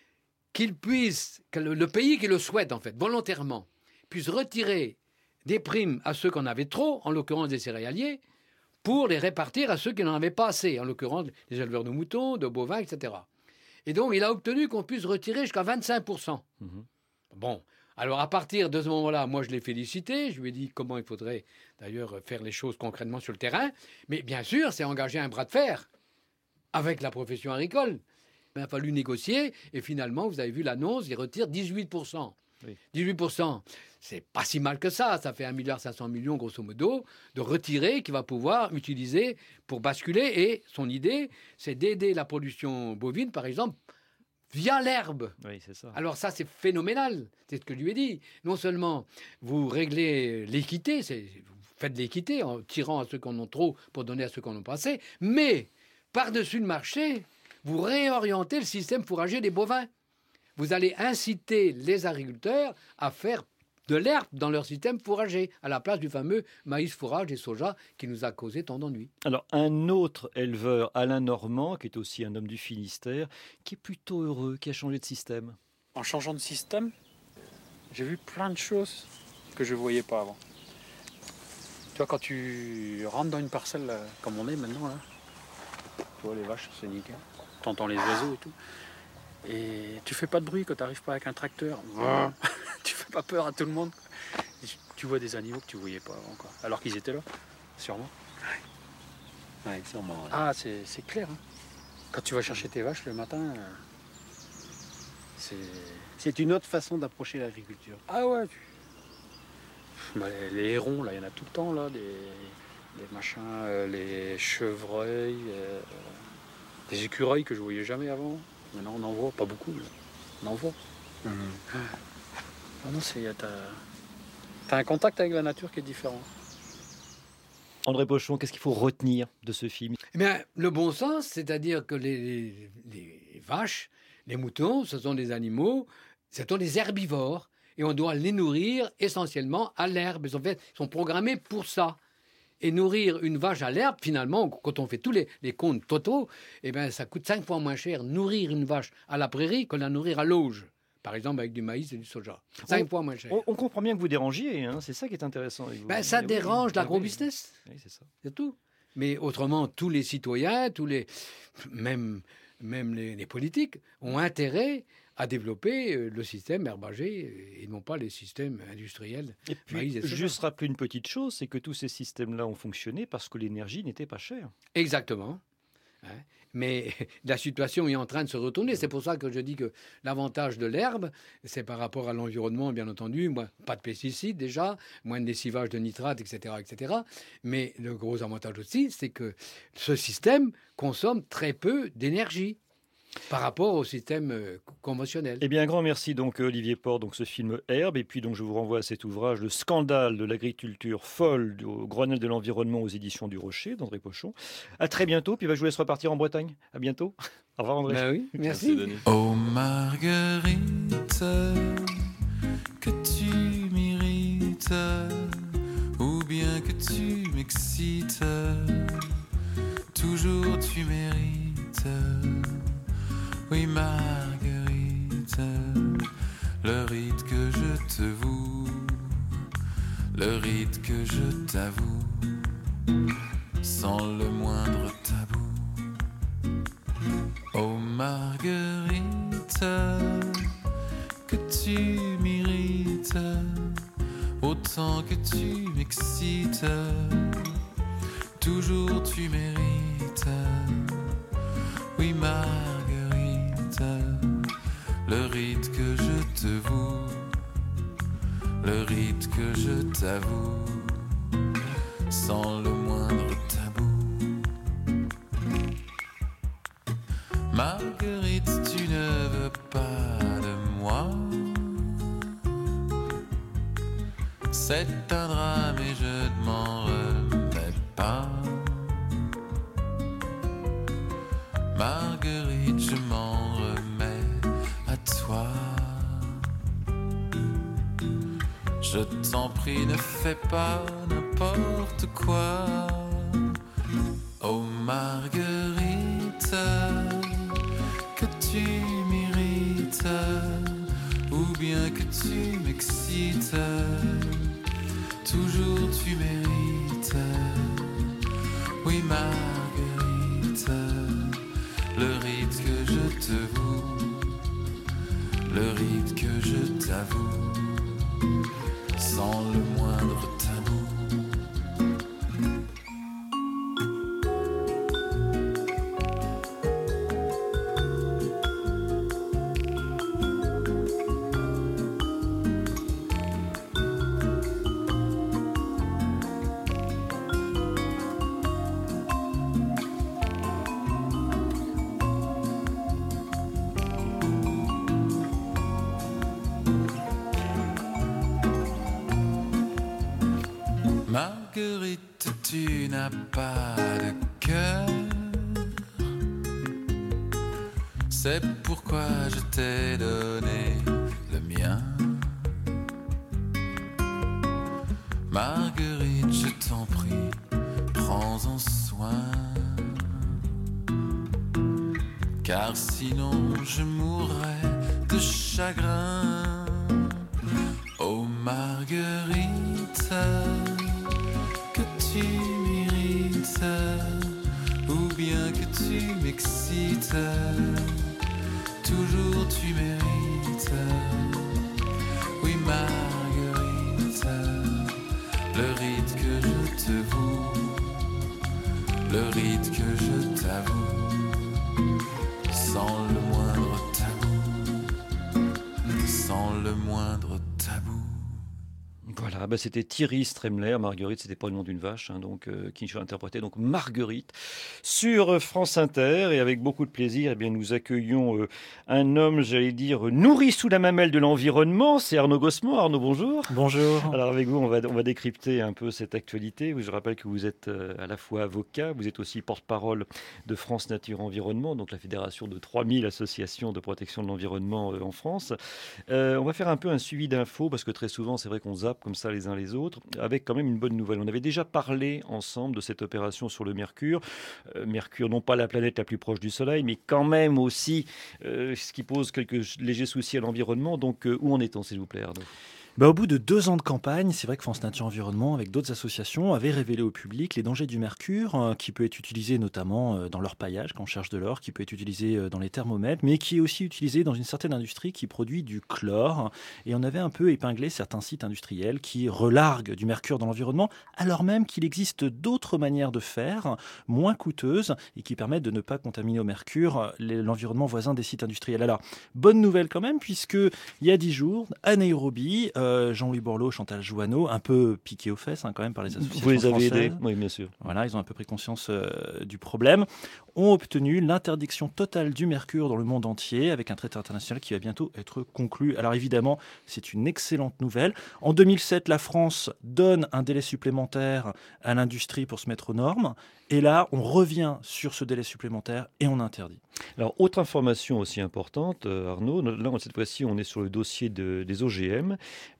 que le pays qui le souhaite, en fait, volontairement, puisse retirer des primes à ceux qui en avaient trop, en l'occurrence des céréaliers, pour les répartir à ceux qui n'en avaient pas assez, en l'occurrence les éleveurs de moutons, de bovins, etc. Et donc, il a obtenu qu'on puisse retirer jusqu'à 25%. Bon, alors à partir de ce moment-là, moi je l'ai félicité, je lui ai dit comment il faudrait d'ailleurs faire les choses concrètement sur le terrain, mais bien sûr, c'est engager un bras de fer avec la profession agricole. Il a fallu négocier et finalement, vous avez vu l'annonce, il retire 18%. Oui. 18%, c'est pas si mal que ça. Ça fait 1,5 milliard grosso modo de retirer qu'il va pouvoir utiliser pour basculer. Et son idée, c'est d'aider la production bovine, par exemple, via l'herbe. Oui, c'est ça. Alors ça, c'est phénoménal. C'est ce que je lui ai dit. Non seulement vous réglez l'équité, vous faites de l'équité en tirant à ceux qui en ont trop pour donner à ceux qui en ont pas assez, mais par-dessus le marché, vous réorientez le système fourrager des bovins. Vous allez inciter les agriculteurs à faire de l'herbe dans leur système fourrager, à la place du fameux maïs fourrage et soja qui nous a causé tant d'ennuis. Alors, un autre éleveur, Alain Normand, qui est aussi un homme du Finistère, qui est plutôt heureux, qui a changé de système. En changeant de système, j'ai vu plein de choses que je ne voyais pas avant. Tu vois, quand tu rentres dans une parcelle, comme on est maintenant, là, tu vois, les vaches, c'est nickel. Tu entends les oiseaux et tout. Et tu fais pas de bruit quand tu n'arrives pas avec un tracteur. Tu fais pas peur à tout le monde. Tu vois des animaux que tu voyais pas avant, quoi. Alors qu'ils étaient là, sûrement. Ouais, sûrement. Ouais. Ah, c'est clair. Hein. Quand tu vas chercher tes vaches le matin, c'est une autre façon d'approcher l'agriculture. Ah ouais. Bah, les hérons, là, il y en a tout le temps, là, les machins, les chevreuils, des écureuils que je voyais jamais avant. Maintenant, on en voit, pas beaucoup, mais on en voit. Ah non, t'as un contact avec la nature qui est différent. André Pochon, qu'est-ce qu'il faut retenir de ce film? Eh bien, le bon sens, c'est-à-dire que les vaches, les moutons, ce sont des animaux, ce sont des herbivores, et on doit les nourrir essentiellement à l'herbe. Ils sont programmés pour ça. Et nourrir une vache à l'herbe, finalement, quand on fait tous les comptes totaux, eh bien, ça coûte 5 fois moins cher nourrir une vache à la prairie que la nourrir à l'auge. Par exemple, avec du maïs et du soja. 5 fois moins cher. On comprend bien que vous dérangiez, hein, c'est ça qui est intéressant avec vous. Ben, ça dérange l'agrobusiness. Oui, c'est ça. C'est tout. Mais autrement, tous les citoyens, même les politiques, ont intérêt à développer le système herbager et non pas les systèmes industriels. Et puis, juste rappeler une petite chose, c'est que tous ces systèmes-là ont fonctionné parce que l'énergie n'était pas chère. Exactement. Mais la situation est en train de se retourner. C'est pour ça que je dis que l'avantage de l'herbe, c'est par rapport à l'environnement, bien entendu. Pas de pesticides déjà, moins de lessivage de nitrates, etc., etc. Mais le gros avantage aussi, c'est que ce système consomme très peu d'énergie par rapport au système conventionnel. Eh bien, un grand merci donc Olivier Port, donc ce film Herbe, et puis donc je vous renvoie à cet ouvrage, Le scandale de l'agriculture folle au Grenelle de l'environnement aux éditions du Rocher, d'André Pochon. À très bientôt, puis je vous laisse repartir en Bretagne. À bientôt. Au revoir André. Ben oui, merci. Oh Marguerite, que tu m'irrites, ou bien que tu m'excites, toujours tu mérites. Oui Marguerite, le rite que je te voue, le rite que je t'avoue, sans le moindre tabou. Oh Marguerite, que tu m'irrites, autant que tu m'excites, toujours tu mérites. Oui Marguerite, le rite que je te voue, le rite que je t'avoue, sans le moindre tabou. Marguerite, tu ne veux pas de moi, c'est un drame et je ne m'en remets pas. Marguerite, je m'en remets à toi. Je t'en prie, ne fais pas n'importe quoi. Oh Marguerite, que tu m'irrites, ou bien que tu m'excites, toujours tu mérites. Oui Marguerite, le rite que je te voue, le rite que je t'avoue, sans le moindre tabou. Marguerite, tu n'as pas de cœur. C'est pourquoi je t'ai donné le mien. Marguerite, je t'en prie, prends-en soin. Car sinon je mourrais de chagrin. Oh Marguerite, que tu m'irrites, ou bien que tu m'excites, toujours tu mérites. Oui Marguerite, le rite que je te voue, le rite que je t'avoue, sans le moindre tabou, sans le moindre tabou. Voilà, c'était Thierry Stremler. Marguerite, c'était pas le nom d'une vache, qui interprétait donc Marguerite sur France Inter. Et avec beaucoup de plaisir, nous accueillons un homme, j'allais dire, nourri sous la mamelle de l'environnement. C'est Arnaud Gossement. Arnaud, bonjour. Bonjour. Alors avec vous, on va décrypter un peu cette actualité. Je rappelle que vous êtes à la fois avocat, vous êtes aussi porte-parole de France Nature Environnement, donc la fédération de 3000 associations de protection de l'environnement en France. On va faire un peu un suivi d'infos, parce que très souvent, c'est vrai qu'on zappe comme ça les uns les autres, avec quand même une bonne nouvelle. On avait déjà parlé ensemble de cette opération sur le Mercure. Mercure, non pas la planète la plus proche du Soleil, mais quand même aussi ce qui pose quelques légers soucis à l'environnement. Donc, où en est-on, s'il vous plaît, Arnaud ? Au bout de 2 ans de campagne, c'est vrai que France Nature Environnement, avec d'autres associations, avait révélé au public les dangers du mercure, qui peut être utilisé notamment dans l'orpaillage, quand on cherche de l'or, qui peut être utilisé dans les thermomètres, mais qui est aussi utilisé dans une certaine industrie qui produit du chlore. Et on avait un peu épinglé certains sites industriels qui relarguent du mercure dans l'environnement, alors même qu'il existe d'autres manières de faire, moins coûteuses, et qui permettent de ne pas contaminer au mercure l'environnement voisin des sites industriels. Alors, bonne nouvelle quand même, puisque il y a 10 jours, à Nairobi, Jean-Louis Borloo, Chantal Jouanneau, un peu piqués aux fesses quand même par les associations françaises. Vous les avez aidés ? Oui, bien sûr. Voilà, ils ont un peu pris conscience du problème. Ont obtenu l'interdiction totale du mercure dans le monde entier, avec un traité international qui va bientôt être conclu. Alors évidemment, c'est une excellente nouvelle. En 2007, la France donne un délai supplémentaire à l'industrie pour se mettre aux normes. Et là, on revient sur ce délai supplémentaire et on interdit. Alors, autre information aussi importante, Arnaud, là, cette fois-ci, on est sur le dossier des OGM.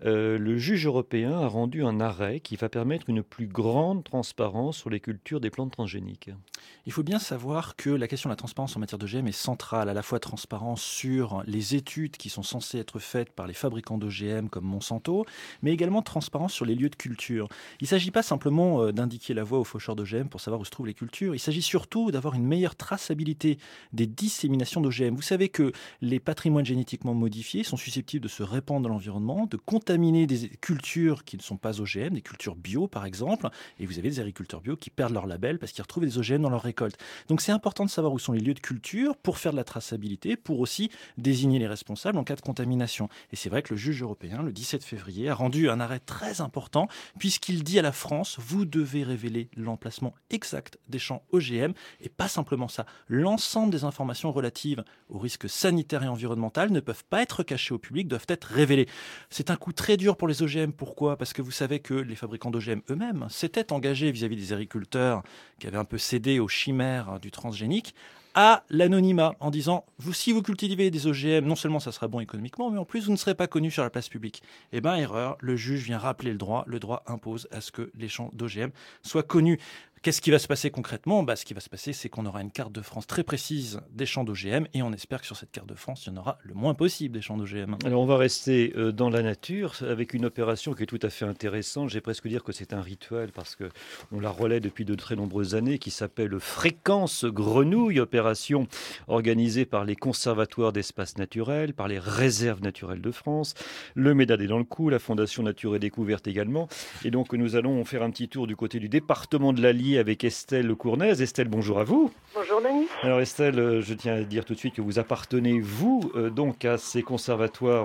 Le juge européen a rendu un arrêt qui va permettre une plus grande transparence sur les cultures des plantes transgéniques. Il faut bien savoir que la question de la transparence en matière d'OGM est centrale, à la fois transparence sur les études qui sont censées être faites par les fabricants d'OGM comme Monsanto, mais également transparence sur les lieux de culture. Il ne s'agit pas simplement d'indiquer la voie aux faucheurs d'OGM pour savoir où se trouvent les cultures, il s'agit surtout d'avoir une meilleure traçabilité des disséminations d'OGM. Vous savez que les patrimoines génétiquement modifiés sont susceptibles de se répandre dans l'environnement, de contaminer des cultures qui ne sont pas OGM, des cultures bio par exemple, et vous avez des agriculteurs bio qui perdent leur label parce qu'ils retrouvent des OGM dans leur récolte. Donc c'est important de savoir où sont les lieux de culture pour faire de la traçabilité, pour aussi désigner les responsables en cas de contamination. Et c'est vrai que le juge européen, le 17 février, a rendu un arrêt très important puisqu'il dit à la France, vous devez révéler l'emplacement exact des champs OGM et pas simplement ça. L'ensemble des informations relatives aux risques sanitaires et environnementaux ne peuvent pas être cachées au public, doivent être révélées. C'est un coup très dur pour les OGM. Pourquoi ? Parce que vous savez que les fabricants d'OGM eux-mêmes s'étaient engagés vis-à-vis des agriculteurs qui avaient un peu cédé aux chimères du transgénique à l'anonymat en disant si vous cultivez des OGM, non seulement ça sera bon économiquement, mais en plus vous ne serez pas connu sur la place publique. Eh bien, erreur, le juge vient rappeler le droit impose à ce que les champs d'OGM soient connus. Qu'est-ce qui va se passer concrètement ? Ce qui va se passer, c'est qu'on aura une carte de France très précise des champs d'OGM et on espère que sur cette carte de France, il y en aura le moins possible des champs d'OGM. Alors on va rester dans la nature avec une opération qui est tout à fait intéressante. J'ai presque dire que c'est un rituel parce qu'on la relaie depuis de très nombreuses années, qui s'appelle Fréquence Grenouille, opération organisée par les conservatoires d'espaces naturels, par les réserves naturelles de France, le MEDAD est dans le coup, la Fondation Nature et Découverte également. Et donc nous allons faire un petit tour du côté du département de l'Allier avec Estelle Cournaise. Estelle, bonjour à vous. Bonjour Denis. Alors Estelle, je tiens à dire tout de suite que vous appartenez, vous, donc à ces conservatoires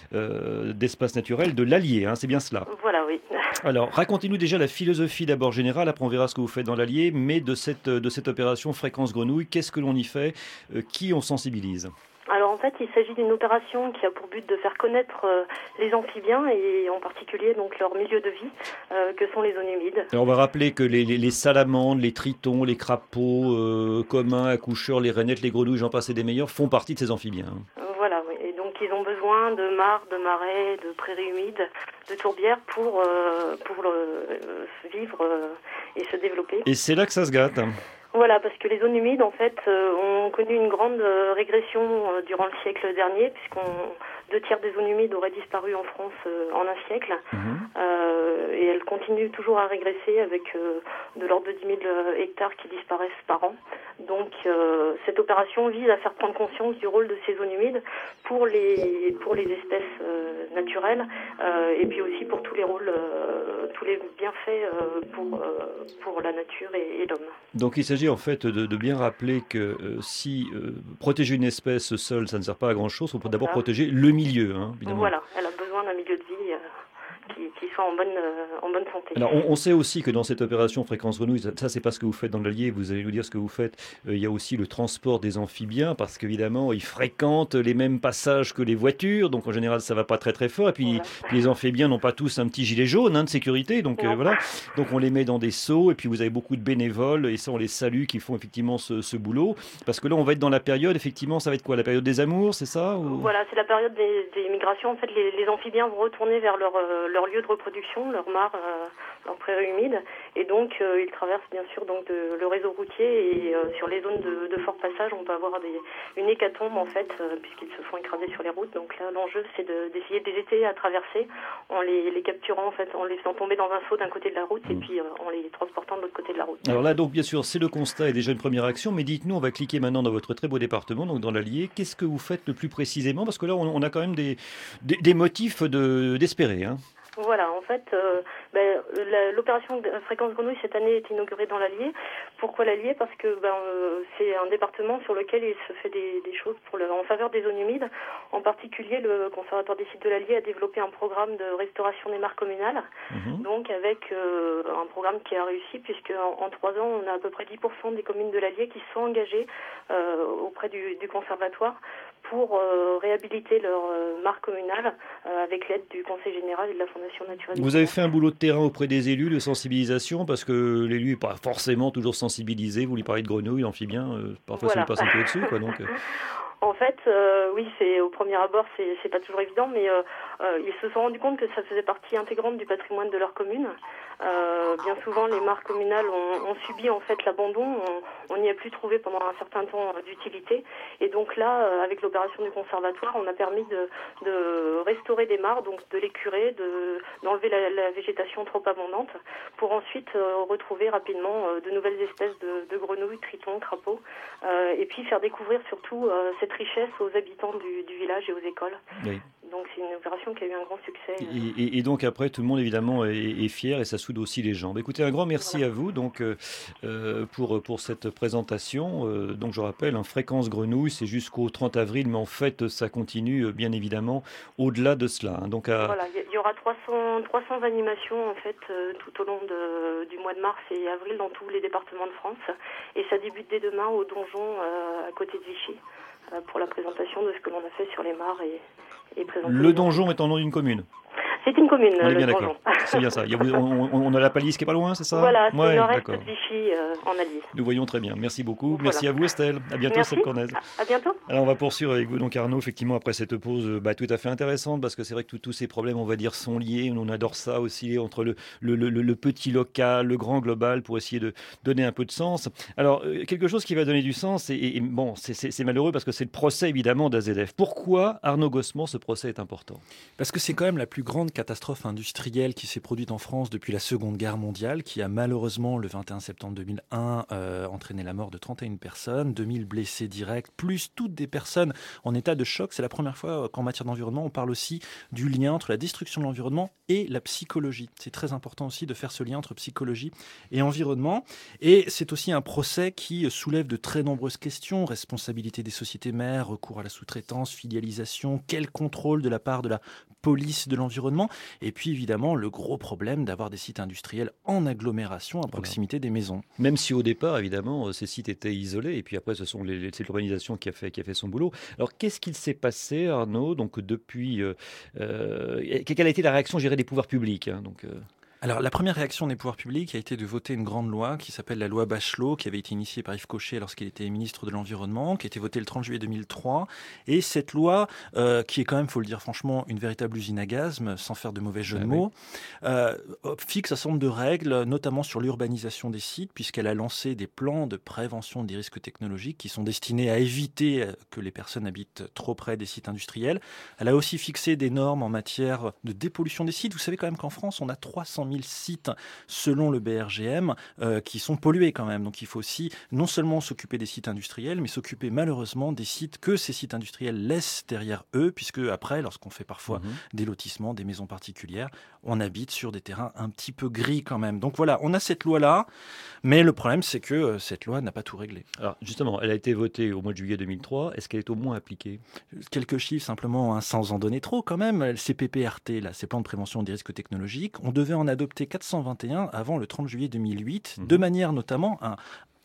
d'espaces naturels de l'Allier, c'est bien cela ? Voilà, oui. Alors, racontez-nous déjà la philosophie d'abord générale, après on verra ce que vous faites dans l'Allier, mais de cette opération Fréquence Grenouille, qu'est-ce que l'on y fait ? Qui on sensibilise ? Alors en fait, il s'agit d'une opération qui a pour but de faire connaître les amphibiens et en particulier donc leur milieu de vie, que sont les zones humides. Alors on va rappeler que les salamandres, les tritons, les crapauds communs, accoucheurs, les rainettes, les grenouilles, j'en passe et des meilleurs, font partie de ces amphibiens. Voilà, oui. Et donc ils ont besoin de mares, de marais, de prairies humides, de tourbières pour vivre et se développer. Et c'est là que ça se gâte. Voilà, parce que les zones humides, en fait, ont connu une grande régression durant le siècle dernier, puisqu'on 2/3 des zones humides auraient disparu en France en un siècle. Et elles continuent toujours à régresser avec de l'ordre de 10 000 hectares qui disparaissent par an. Donc cette opération vise à faire prendre conscience du rôle de ces zones humides pour les espèces naturelles et puis aussi pour tous les rôles, tous les bienfaits pour la nature et l'homme. Donc il s'agit en fait de bien rappeler que si protéger une espèce seule, ça ne sert pas à grand-chose, il faut d'abord protéger le milieu, évidemment. Voilà, elle a besoin d'un milieu de vie qui soit en bonne santé. Alors on sait aussi que dans cette opération Fréquence Grenouille, ça c'est pas ce que vous faites dans l'Allier, vous allez nous dire ce que vous faites, il y a aussi le transport des amphibiens, parce qu'évidemment ils fréquentent les mêmes passages que les voitures, donc en général ça va pas très très fort, et puis, puis les amphibiens n'ont pas tous un petit gilet jaune de sécurité, donc voilà, donc on les met dans des seaux, et puis vous avez beaucoup de bénévoles, et ça on les salue, qui font effectivement ce boulot, parce que là on va être dans la période, effectivement ça va être quoi, la période des amours, c'est ça ou... Voilà, c'est la période des migrations, en fait les amphibiens vont retourner vers leur lieu de reproduction, leur mare, leur prairie humide, et donc ils traversent bien sûr donc le réseau routier, et sur les zones de fort passage on peut avoir une hécatombe en fait, puisqu'ils se font écraser sur les routes. Donc là l'enjeu c'est d'essayer de les aider à traverser en les capturant en fait, en les faisant tomber dans un seau d'un côté de la route et puis en les transportant de l'autre côté de la route. Alors là donc bien sûr c'est le constat et déjà une première action, mais dites-nous, on va cliquer maintenant dans votre très beau département, donc dans l'Allier, qu'est-ce que vous faites le plus précisément, parce que là on a quand même des motifs d'espérer. Voilà, en fait, l'opération Fréquence Grenouille cette année est inaugurée dans l'Allier. Pourquoi l'Allier ? Parce que c'est un département sur lequel il se fait des choses en faveur des zones humides. En particulier, le Conservatoire des sites de l'Allier a développé un programme de restauration des mares communales, donc avec un programme qui a réussi, puisque en 3 ans, on a à peu près 10% des communes de l'Allier qui sont engagées auprès du Conservatoire pour réhabiliter leur mare communale avec l'aide du Conseil général et de la Fondation naturelle. Vous avez fait un boulot de terrain auprès des élus, de sensibilisation, parce que l'élu n'est pas forcément toujours sensibilisé. Vous lui parlez de grenouilles, d'amphibien, parfois ça lui passe un peu au-dessus, quoi. Donc. En fait, oui, c'est au premier abord, c'est pas toujours évident, mais ils se sont rendus compte que ça faisait partie intégrante du patrimoine de leur commune. Bien souvent, les mares communales ont subi en fait l'abandon. On n'y a plus trouvé pendant un certain temps d'utilité. Et donc là, avec l'opération du conservatoire, on a permis de restaurer des mares, donc de les curer, d'enlever la végétation trop abondante, pour ensuite retrouver rapidement de nouvelles espèces de grenouilles, tritons, crapauds, et puis faire découvrir surtout cette richesse aux habitants du village et aux écoles. Oui. Donc c'est une opération qui a eu un grand succès. Et donc après, tout le monde évidemment est fier et ça soude aussi les gens. Écoutez, un grand merci à vous donc, pour cette présentation. Donc je rappelle, Fréquence Grenouille, c'est jusqu'au 30 avril, mais en fait ça continue bien évidemment au-delà de cela. Donc voilà, il y aura 300 animations en fait tout au long du mois de mars et avril dans tous les départements de France. Et ça débute dès demain au donjon à côté de Vichy pour la présentation de ce que l'on a fait sur les mares et présenter. Le donjon est en nom d'une commune. C'est une commune, on est bien le d'accord. C'est bien ça. On a la Palisse qui est pas loin, c'est ça ? Voilà, c'est le nord-est de Vichy, en Allier. Nous voyons très bien. Merci beaucoup. Voilà. Merci à vous, Estelle. À bientôt, Estelle Cornez. À bientôt. Alors, on va poursuivre avec vous, donc Arnaud, effectivement, après cette pause tout à fait intéressante, parce que c'est vrai que tous ces problèmes, on va dire, sont liés. On adore ça aussi, entre le petit local, le grand global, pour essayer de donner un peu de sens. Alors, quelque chose qui va donner du sens, et bon, c'est malheureux, parce que c'est le procès, évidemment, d'AZF. Pourquoi, Arnaud Gossement, ce procès est important ? Parce que c'est quand même la plus grande catastrophe industrielle qui s'est produite en France depuis la Seconde Guerre mondiale, qui a malheureusement, le 21 septembre 2001, entraîné la mort de 31 personnes, 2000 blessés directs, plus toutes des personnes en état de choc. C'est la première fois qu'en matière d'environnement, on parle aussi du lien entre la destruction de l'environnement et la psychologie. C'est très important aussi de faire ce lien entre psychologie et environnement. Et c'est aussi un procès qui soulève de très nombreuses questions. Responsabilité des sociétés mères, recours à la sous-traitance, filialisation, quel contrôle de la part de la police de l'environnement. l'environnement. Et puis évidemment, le gros problème d'avoir des sites industriels en agglomération à proximité des maisons. Même si au départ, évidemment, ces sites étaient isolés, et puis après, c'est l'urbanisation qui a fait son boulot. Alors, qu'est-ce qu'il s'est passé, Arnaud, donc depuis... quelle a été la réaction, je dirais, des pouvoirs publics Alors, la première réaction des pouvoirs publics a été de voter une grande loi qui s'appelle la loi Bachelot, qui avait été initiée par Yves Cochet lorsqu'il était ministre de l'Environnement, qui a été votée le 30 juillet 2003. Et cette loi, qui est quand même, il faut le dire franchement, une véritable usine à gaz, sans faire de mauvais jeu de mots, fixe un certain nombre de règles, notamment sur l'urbanisation des sites, puisqu'elle a lancé des plans de prévention des risques technologiques qui sont destinés à éviter que les personnes habitent trop près des sites industriels. Elle a aussi fixé des normes en matière de dépollution des sites. Vous savez quand même qu'en France, on a 300 000 sites, selon le BRGM, qui sont pollués quand même. Donc il faut aussi non seulement s'occuper des sites industriels, mais s'occuper malheureusement des sites que ces sites industriels laissent derrière eux, puisque après, lorsqu'on fait parfois des lotissements, des maisons particulières, on habite sur des terrains un petit peu gris quand même. Donc voilà, on a cette loi-là, mais le problème, c'est que cette loi n'a pas tout réglé. Alors justement, elle a été votée au mois de juillet 2003. Est-ce qu'elle est au moins appliquée ? Quelques chiffres simplement, sans en donner trop quand même. Ces PPRT, là, ces plans de prévention des risques technologiques, on devait en adopter 421 avant le 30 juillet 2008, de manière notamment à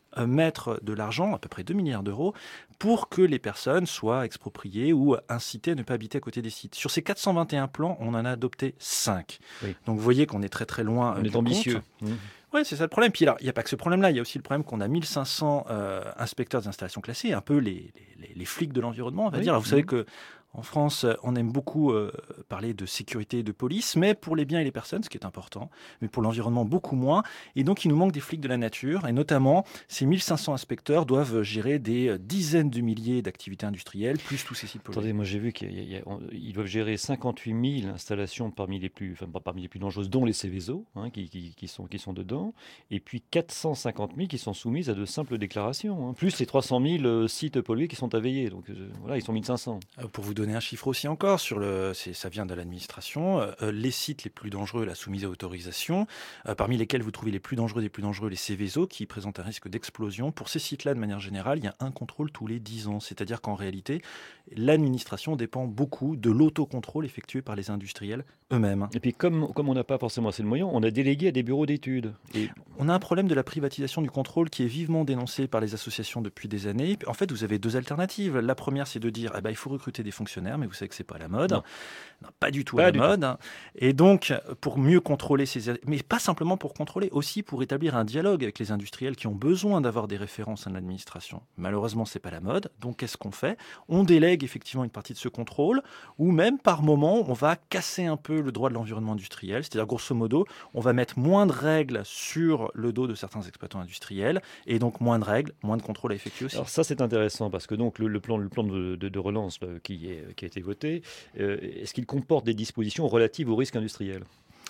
mettre de l'argent, à peu près 2 milliards d'euros, pour que les personnes soient expropriées ou incitées à ne pas habiter à côté des sites. Sur ces 421 plans, on en a adopté 5. Oui. Donc vous voyez qu'on est très très loin. On est ambitieux. Oui, c'est ça le problème. Puis alors, il n'y a pas que ce problème-là, il y a aussi le problème qu'on a 1500 inspecteurs des installations classées, un peu les flics de l'environnement, on va dire. Alors, vous savez que en France, on aime beaucoup parler de sécurité et de police, mais pour les biens et les personnes, ce qui est important, mais pour l'environnement, beaucoup moins. Et donc, il nous manque des flics de la nature. Et notamment, ces 1500 inspecteurs doivent gérer des dizaines de milliers d'activités industrielles, plus tous ces sites pollués. Attendez, moi j'ai vu qu'ils doivent gérer 58 000 installations parmi les plus dangereuses, dont les Céveso, qui sont dedans, et puis 450 000 qui sont soumises à de simples déclarations, plus les 300 000 sites pollués qui sont à veiller. Donc voilà, ils sont 1500. Pour vous donner un chiffre aussi encore, ça vient de l'administration, les sites les plus dangereux, la soumise à autorisation, parmi lesquels vous trouvez les plus dangereux des plus dangereux, les Céveso, qui présentent un risque d'explosion. Pour ces sites-là, de manière générale, il y a un contrôle tous les 10 ans. C'est-à-dire qu'en réalité, l'administration dépend beaucoup de l'autocontrôle effectué par les industriels eux-mêmes. Et puis comme on n'a pas forcément assez de moyens, on a délégué à des bureaux d'études. On a un problème de la privatisation du contrôle qui est vivement dénoncé par les associations depuis des années. En fait, vous avez deux alternatives. La première, c'est de dire il faut recruter des fonctionnaires, mais vous savez que c'est pas à la mode. Non, pas du tout à la mode. Et donc, pour mieux contrôler mais pas simplement pour contrôler, aussi pour établir un dialogue avec les industriels qui ont besoin d'avoir des références à l'administration. Malheureusement, c'est pas la mode. Donc, qu'est-ce qu'on fait ? On délègue effectivement une partie de ce contrôle, ou même par moment, on va casser un peu le droit de l'environnement industriel. C'est-à-dire, grosso modo, on va mettre moins de règles sur le dos de certains exploitants industriels, et donc moins de règles, moins de contrôle à effectuer aussi. Alors ça, c'est intéressant, parce que donc le plan de relance qui a été voté, est-ce qu'il comporte des dispositions relatives aux risques industriels ?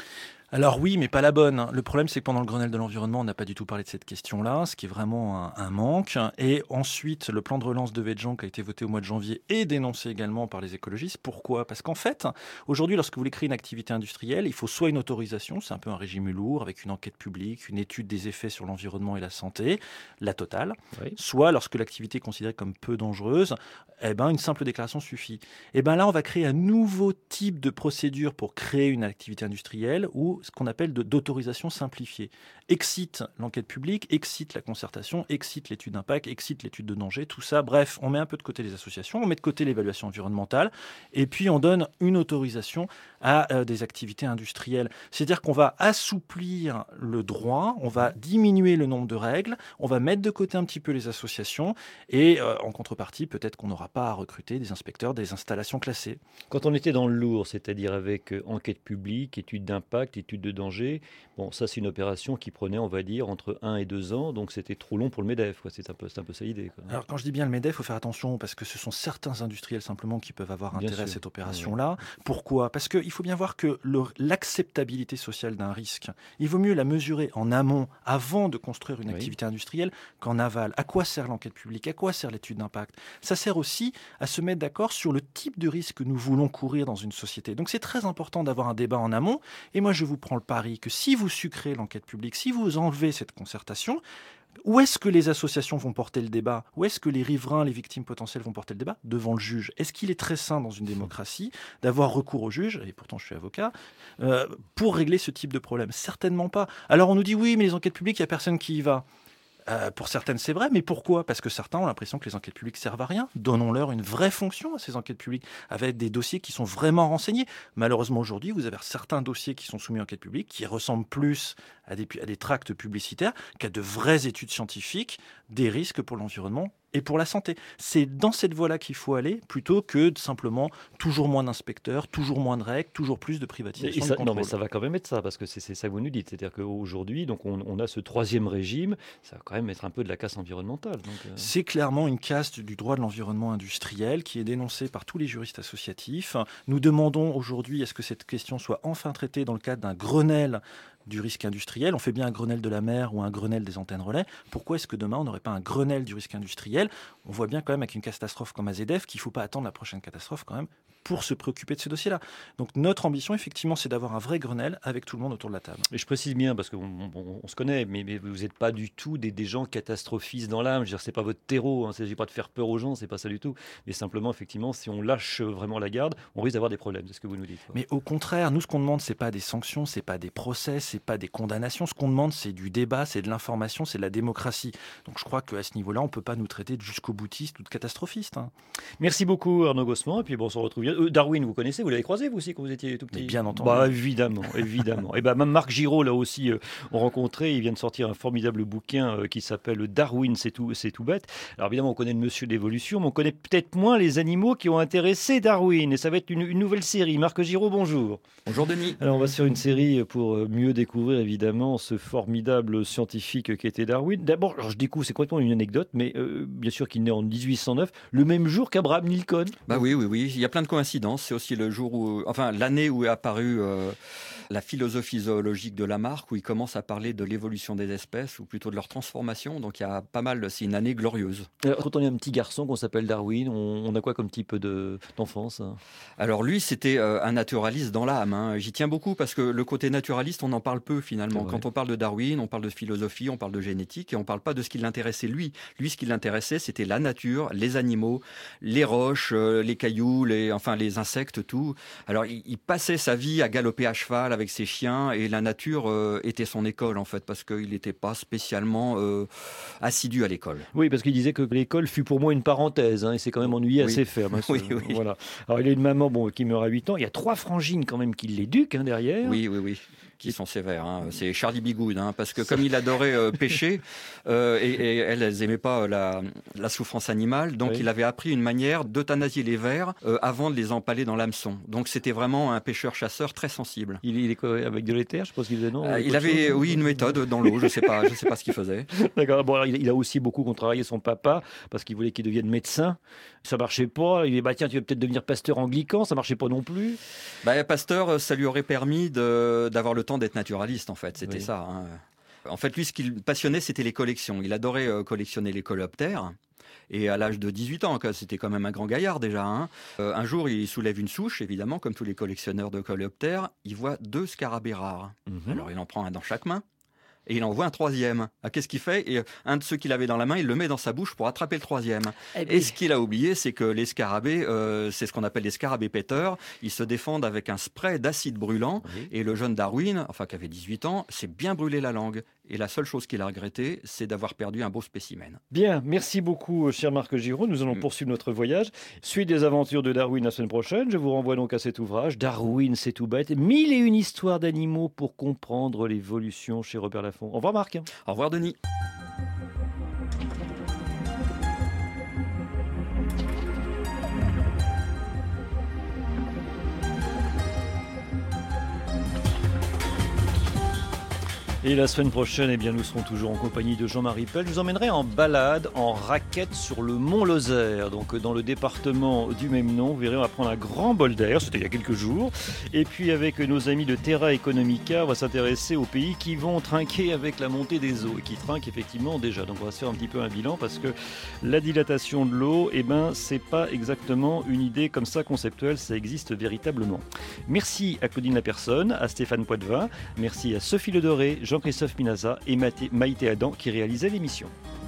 Alors oui, mais pas la bonne. Le problème, c'est que pendant le Grenelle de l'environnement, on n'a pas du tout parlé de cette question-là, ce qui est vraiment un manque. Et ensuite, le plan de relance de Védjan qui a été voté au mois de janvier est dénoncé également par les écologistes. Pourquoi ? Parce qu'en fait, aujourd'hui, lorsque vous voulez créer une activité industrielle, il faut soit une autorisation, c'est un peu un régime lourd, avec une enquête publique, une étude des effets sur l'environnement et la santé, la totale. Oui. Soit, lorsque l'activité est considérée comme peu dangereuse, une simple déclaration suffit. Et là, on va créer un nouveau type de procédure pour créer une activité industrielle où ce qu'on appelle d'autorisation simplifiée. Excite l'enquête publique, excite la concertation, excite l'étude d'impact, excite l'étude de danger, tout ça. Bref, on met un peu de côté les associations, on met de côté l'évaluation environnementale, et puis on donne une autorisation à des activités industrielles. C'est-à-dire qu'on va assouplir le droit, on va diminuer le nombre de règles, on va mettre de côté un petit peu les associations, et en contrepartie, peut-être qu'on n'aura pas à recruter des inspecteurs des installations classées. Quand on était dans le lourd, c'est-à-dire avec enquête publique, étude d'impact, étude de danger, ça c'est une opération qui prenait, on va dire, entre 1 et 2 ans, donc c'était trop long pour le MEDEF, c'est un peu ça l'idée. Alors quand je dis bien le MEDEF, il faut faire attention, parce que ce sont certains industriels simplement qui peuvent avoir intérêt à cette opération-là. Pourquoi ? Parce qu'il faut bien voir que l'acceptabilité sociale d'un risque, il vaut mieux la mesurer en amont, avant de construire une activité industrielle, qu'en aval. À quoi sert l'enquête publique ? À quoi sert l'étude d'impact ? Ça sert aussi à se mettre d'accord sur le type de risque que nous voulons courir dans une société. Donc c'est très important d'avoir un débat en amont, et moi je vous prends le pari que si vous sucrez l'enquête publique, si vous enlevez cette concertation, Où est-ce que les associations vont porter le débat? Où est-ce que les riverains, les victimes potentielles vont porter le débat? Devant le juge. Est-ce qu'il est très sain dans une démocratie d'avoir recours au juge, et pourtant je suis avocat, pour régler ce type de problème? Certainement pas. Alors on nous dit oui, mais les enquêtes publiques, il n'y a personne qui y va. Pour certaines, c'est vrai, mais pourquoi? Parce que certains ont l'impression que les enquêtes publiques servent à rien. Donnons-leur une vraie fonction à ces enquêtes publiques, avec des dossiers qui sont vraiment renseignés. Malheureusement, aujourd'hui, vous avez certains dossiers qui sont soumis à enquête publique qui ressemblent plus à des tracts publicitaires qu'à de vraies études scientifiques des risques pour l'environnement et pour la santé. C'est dans cette voie-là qu'il faut aller, plutôt que de simplement toujours moins d'inspecteurs, toujours moins de règles, toujours plus de privatisation. Non, mais ça va quand même être ça, parce que c'est ça que vous nous dites. C'est-à-dire qu'aujourd'hui, donc on a ce troisième régime, ça va quand même être un peu de la casse environnementale. C'est clairement une casse du droit de l'environnement industriel qui est dénoncée par tous les juristes associatifs. Nous demandons aujourd'hui à ce que cette question soit enfin traitée dans le cadre d'un Grenelle du risque industriel. On fait bien un Grenelle de la mer ou un Grenelle des antennes relais. Pourquoi est-ce que demain, on n'aurait pas un Grenelle du risque industriel? On voit bien quand même avec une catastrophe comme AZF qu'il ne faut pas attendre la prochaine catastrophe quand même pour se préoccuper de ce dossier-là. Donc notre ambition, effectivement, c'est d'avoir un vrai Grenelle avec tout le monde autour de la table. Et je précise bien, parce qu'on se connaît, mais vous n'êtes pas du tout des gens catastrophistes dans l'âme. Je veux dire, c'est pas votre terreau, hein. Il ne s'agit pas de faire peur aux gens, c'est pas ça du tout. Mais simplement, effectivement, si on lâche vraiment la garde, on risque d'avoir des problèmes, c'est ce que vous nous dites. Mais au contraire, nous, ce qu'on demande, c'est pas des sanctions, c'est pas des procès, c'est pas des condamnations. Ce qu'on demande, c'est du débat, c'est de l'information, c'est de la démocratie. Donc je crois qu'à ce niveau-là, on ne peut pas nous traiter de jusqu'au boutiste ou de catastrophiste. Hein. Merci beaucoup, Arnaud Gossement. Et puis bon, on se retrouve bien. Darwin, vous connaissez, vous l'avez croisé vous aussi quand vous étiez tout petit? Mais bien entendu. Bah, évidemment. Et ben même Marc Giraud, là aussi, on rencontré. Il vient de sortir un formidable bouquin qui s'appelle Darwin, c'est tout bête. Alors évidemment, on connaît le monsieur de l'évolution, mais on connaît peut-être moins les animaux qui ont intéressé Darwin. Et ça va être une nouvelle série. Marc Giraud, bonjour. Bonjour Denis. Alors on va sur une série pour mieux découvrir évidemment ce formidable scientifique qui était Darwin. D'abord, alors je découvre, c'est complètement une anecdote, mais bien sûr qu'il naît en 1809, le même jour qu'Abraham Lincoln. Bah oui, il y a plein de coïncidences. C'est aussi le jour où, l'année où est apparue la philosophie zoologique de Lamarck, où il commence à parler de l'évolution des espèces, ou plutôt de leur transformation. Donc il y a pas mal, c'est une année glorieuse. Quand on est un petit garçon qu'on s'appelle Darwin, on a quoi comme type d'enfance? Alors lui, c'était un naturaliste dans l'âme. Hein. J'y tiens beaucoup parce que le côté naturaliste, on en parle peu finalement. Quand on parle de Darwin, on parle de philosophie, on parle de génétique, et on ne parle pas de ce qui l'intéressait lui. Lui, ce qui l'intéressait, c'était la nature, les animaux, les roches, les cailloux, les insectes, tout. Alors il passait sa vie à galoper à cheval avec ses chiens, et la nature était son école en fait, parce qu'il n'était pas spécialement assidu à l'école. Oui, parce qu'il disait que l'école fut pour moi une parenthèse, hein, et c'est quand même ennuyé assez ferme. Hein, oui. Voilà. Alors il a une maman qui meurt à 8 ans, il y a 3 frangines quand même qui l'éduquent derrière. Oui. Qui sont sévères. Hein. C'est Charlie Bigoud, hein, parce que comme il adorait pêcher, et elles n'aimaient pas la souffrance animale, donc il avait appris une manière d'euthanasier les vers avant de les empaler dans l'hameçon. Donc c'était vraiment un pêcheur-chasseur très sensible. Il est quoi, avec de l'éther, je pense qu'il faisait non. Il avait une méthode dans l'eau, je sais pas ce qu'il faisait. D'accord. Bon, alors, il a aussi beaucoup contrarié son papa parce qu'il voulait qu'il devienne médecin. Ça marchait pas. Il dit tiens, tu vas peut-être devenir pasteur anglican. Ça marchait pas non plus. Pasteur, ça lui aurait permis d'avoir le temps d'être naturaliste en fait. C'était ça. Hein. En fait, lui, ce qui le passionnait, c'était les collections. Il adorait collectionner les coléoptères. Et à l'âge de 18 ans, c'était quand même un grand gaillard déjà. Hein. Un jour, il soulève une souche, évidemment, comme tous les collectionneurs de coléoptères. Il voit 2 scarabées rares. Alors, il en prend un dans chaque main. Et il envoie un 3e. Qu'est-ce qu'il fait? Et un de ceux qu'il avait dans la main, il le met dans sa bouche pour attraper le 3e. Et ce qu'il a oublié, c'est que les scarabées, c'est ce qu'on appelle les scarabées péteurs. Ils se défendent avec un spray d'acide brûlant. Et le jeune Darwin, qui avait 18 ans, s'est bien brûlé la langue. Et la seule chose qu'il a regretté, c'est d'avoir perdu un beau spécimen. Bien, merci beaucoup, cher Marc Giraud. Nous allons poursuivre notre voyage. Suite des aventures de Darwin la semaine prochaine. Je vous renvoie donc à cet ouvrage, Darwin, c'est tout bête. 1001 histoires d'animaux pour comprendre l'évolution chez Robert Laffont. Au revoir Marc. Au revoir Denis. Et la semaine prochaine, nous serons toujours en compagnie de Jean-Marie Pell. Je vous emmènerai en balade, en raquette sur le Mont Lozère, donc dans le département du même nom. Vous verrez, on va prendre un grand bol d'air, c'était il y a quelques jours. Et puis avec nos amis de Terra Economica, on va s'intéresser aux pays qui vont trinquer avec la montée des eaux, et qui trinquent effectivement déjà. Donc on va se faire un petit peu un bilan, parce que la dilatation de l'eau, c'est pas exactement une idée comme ça conceptuelle, ça existe véritablement. Merci à Claudine Lapersonne, à Stéphane Poitvin, merci à Sophie Le Doré, Jean Jean-Christophe Minaza et Maïté Adam qui réalisaient l'émission.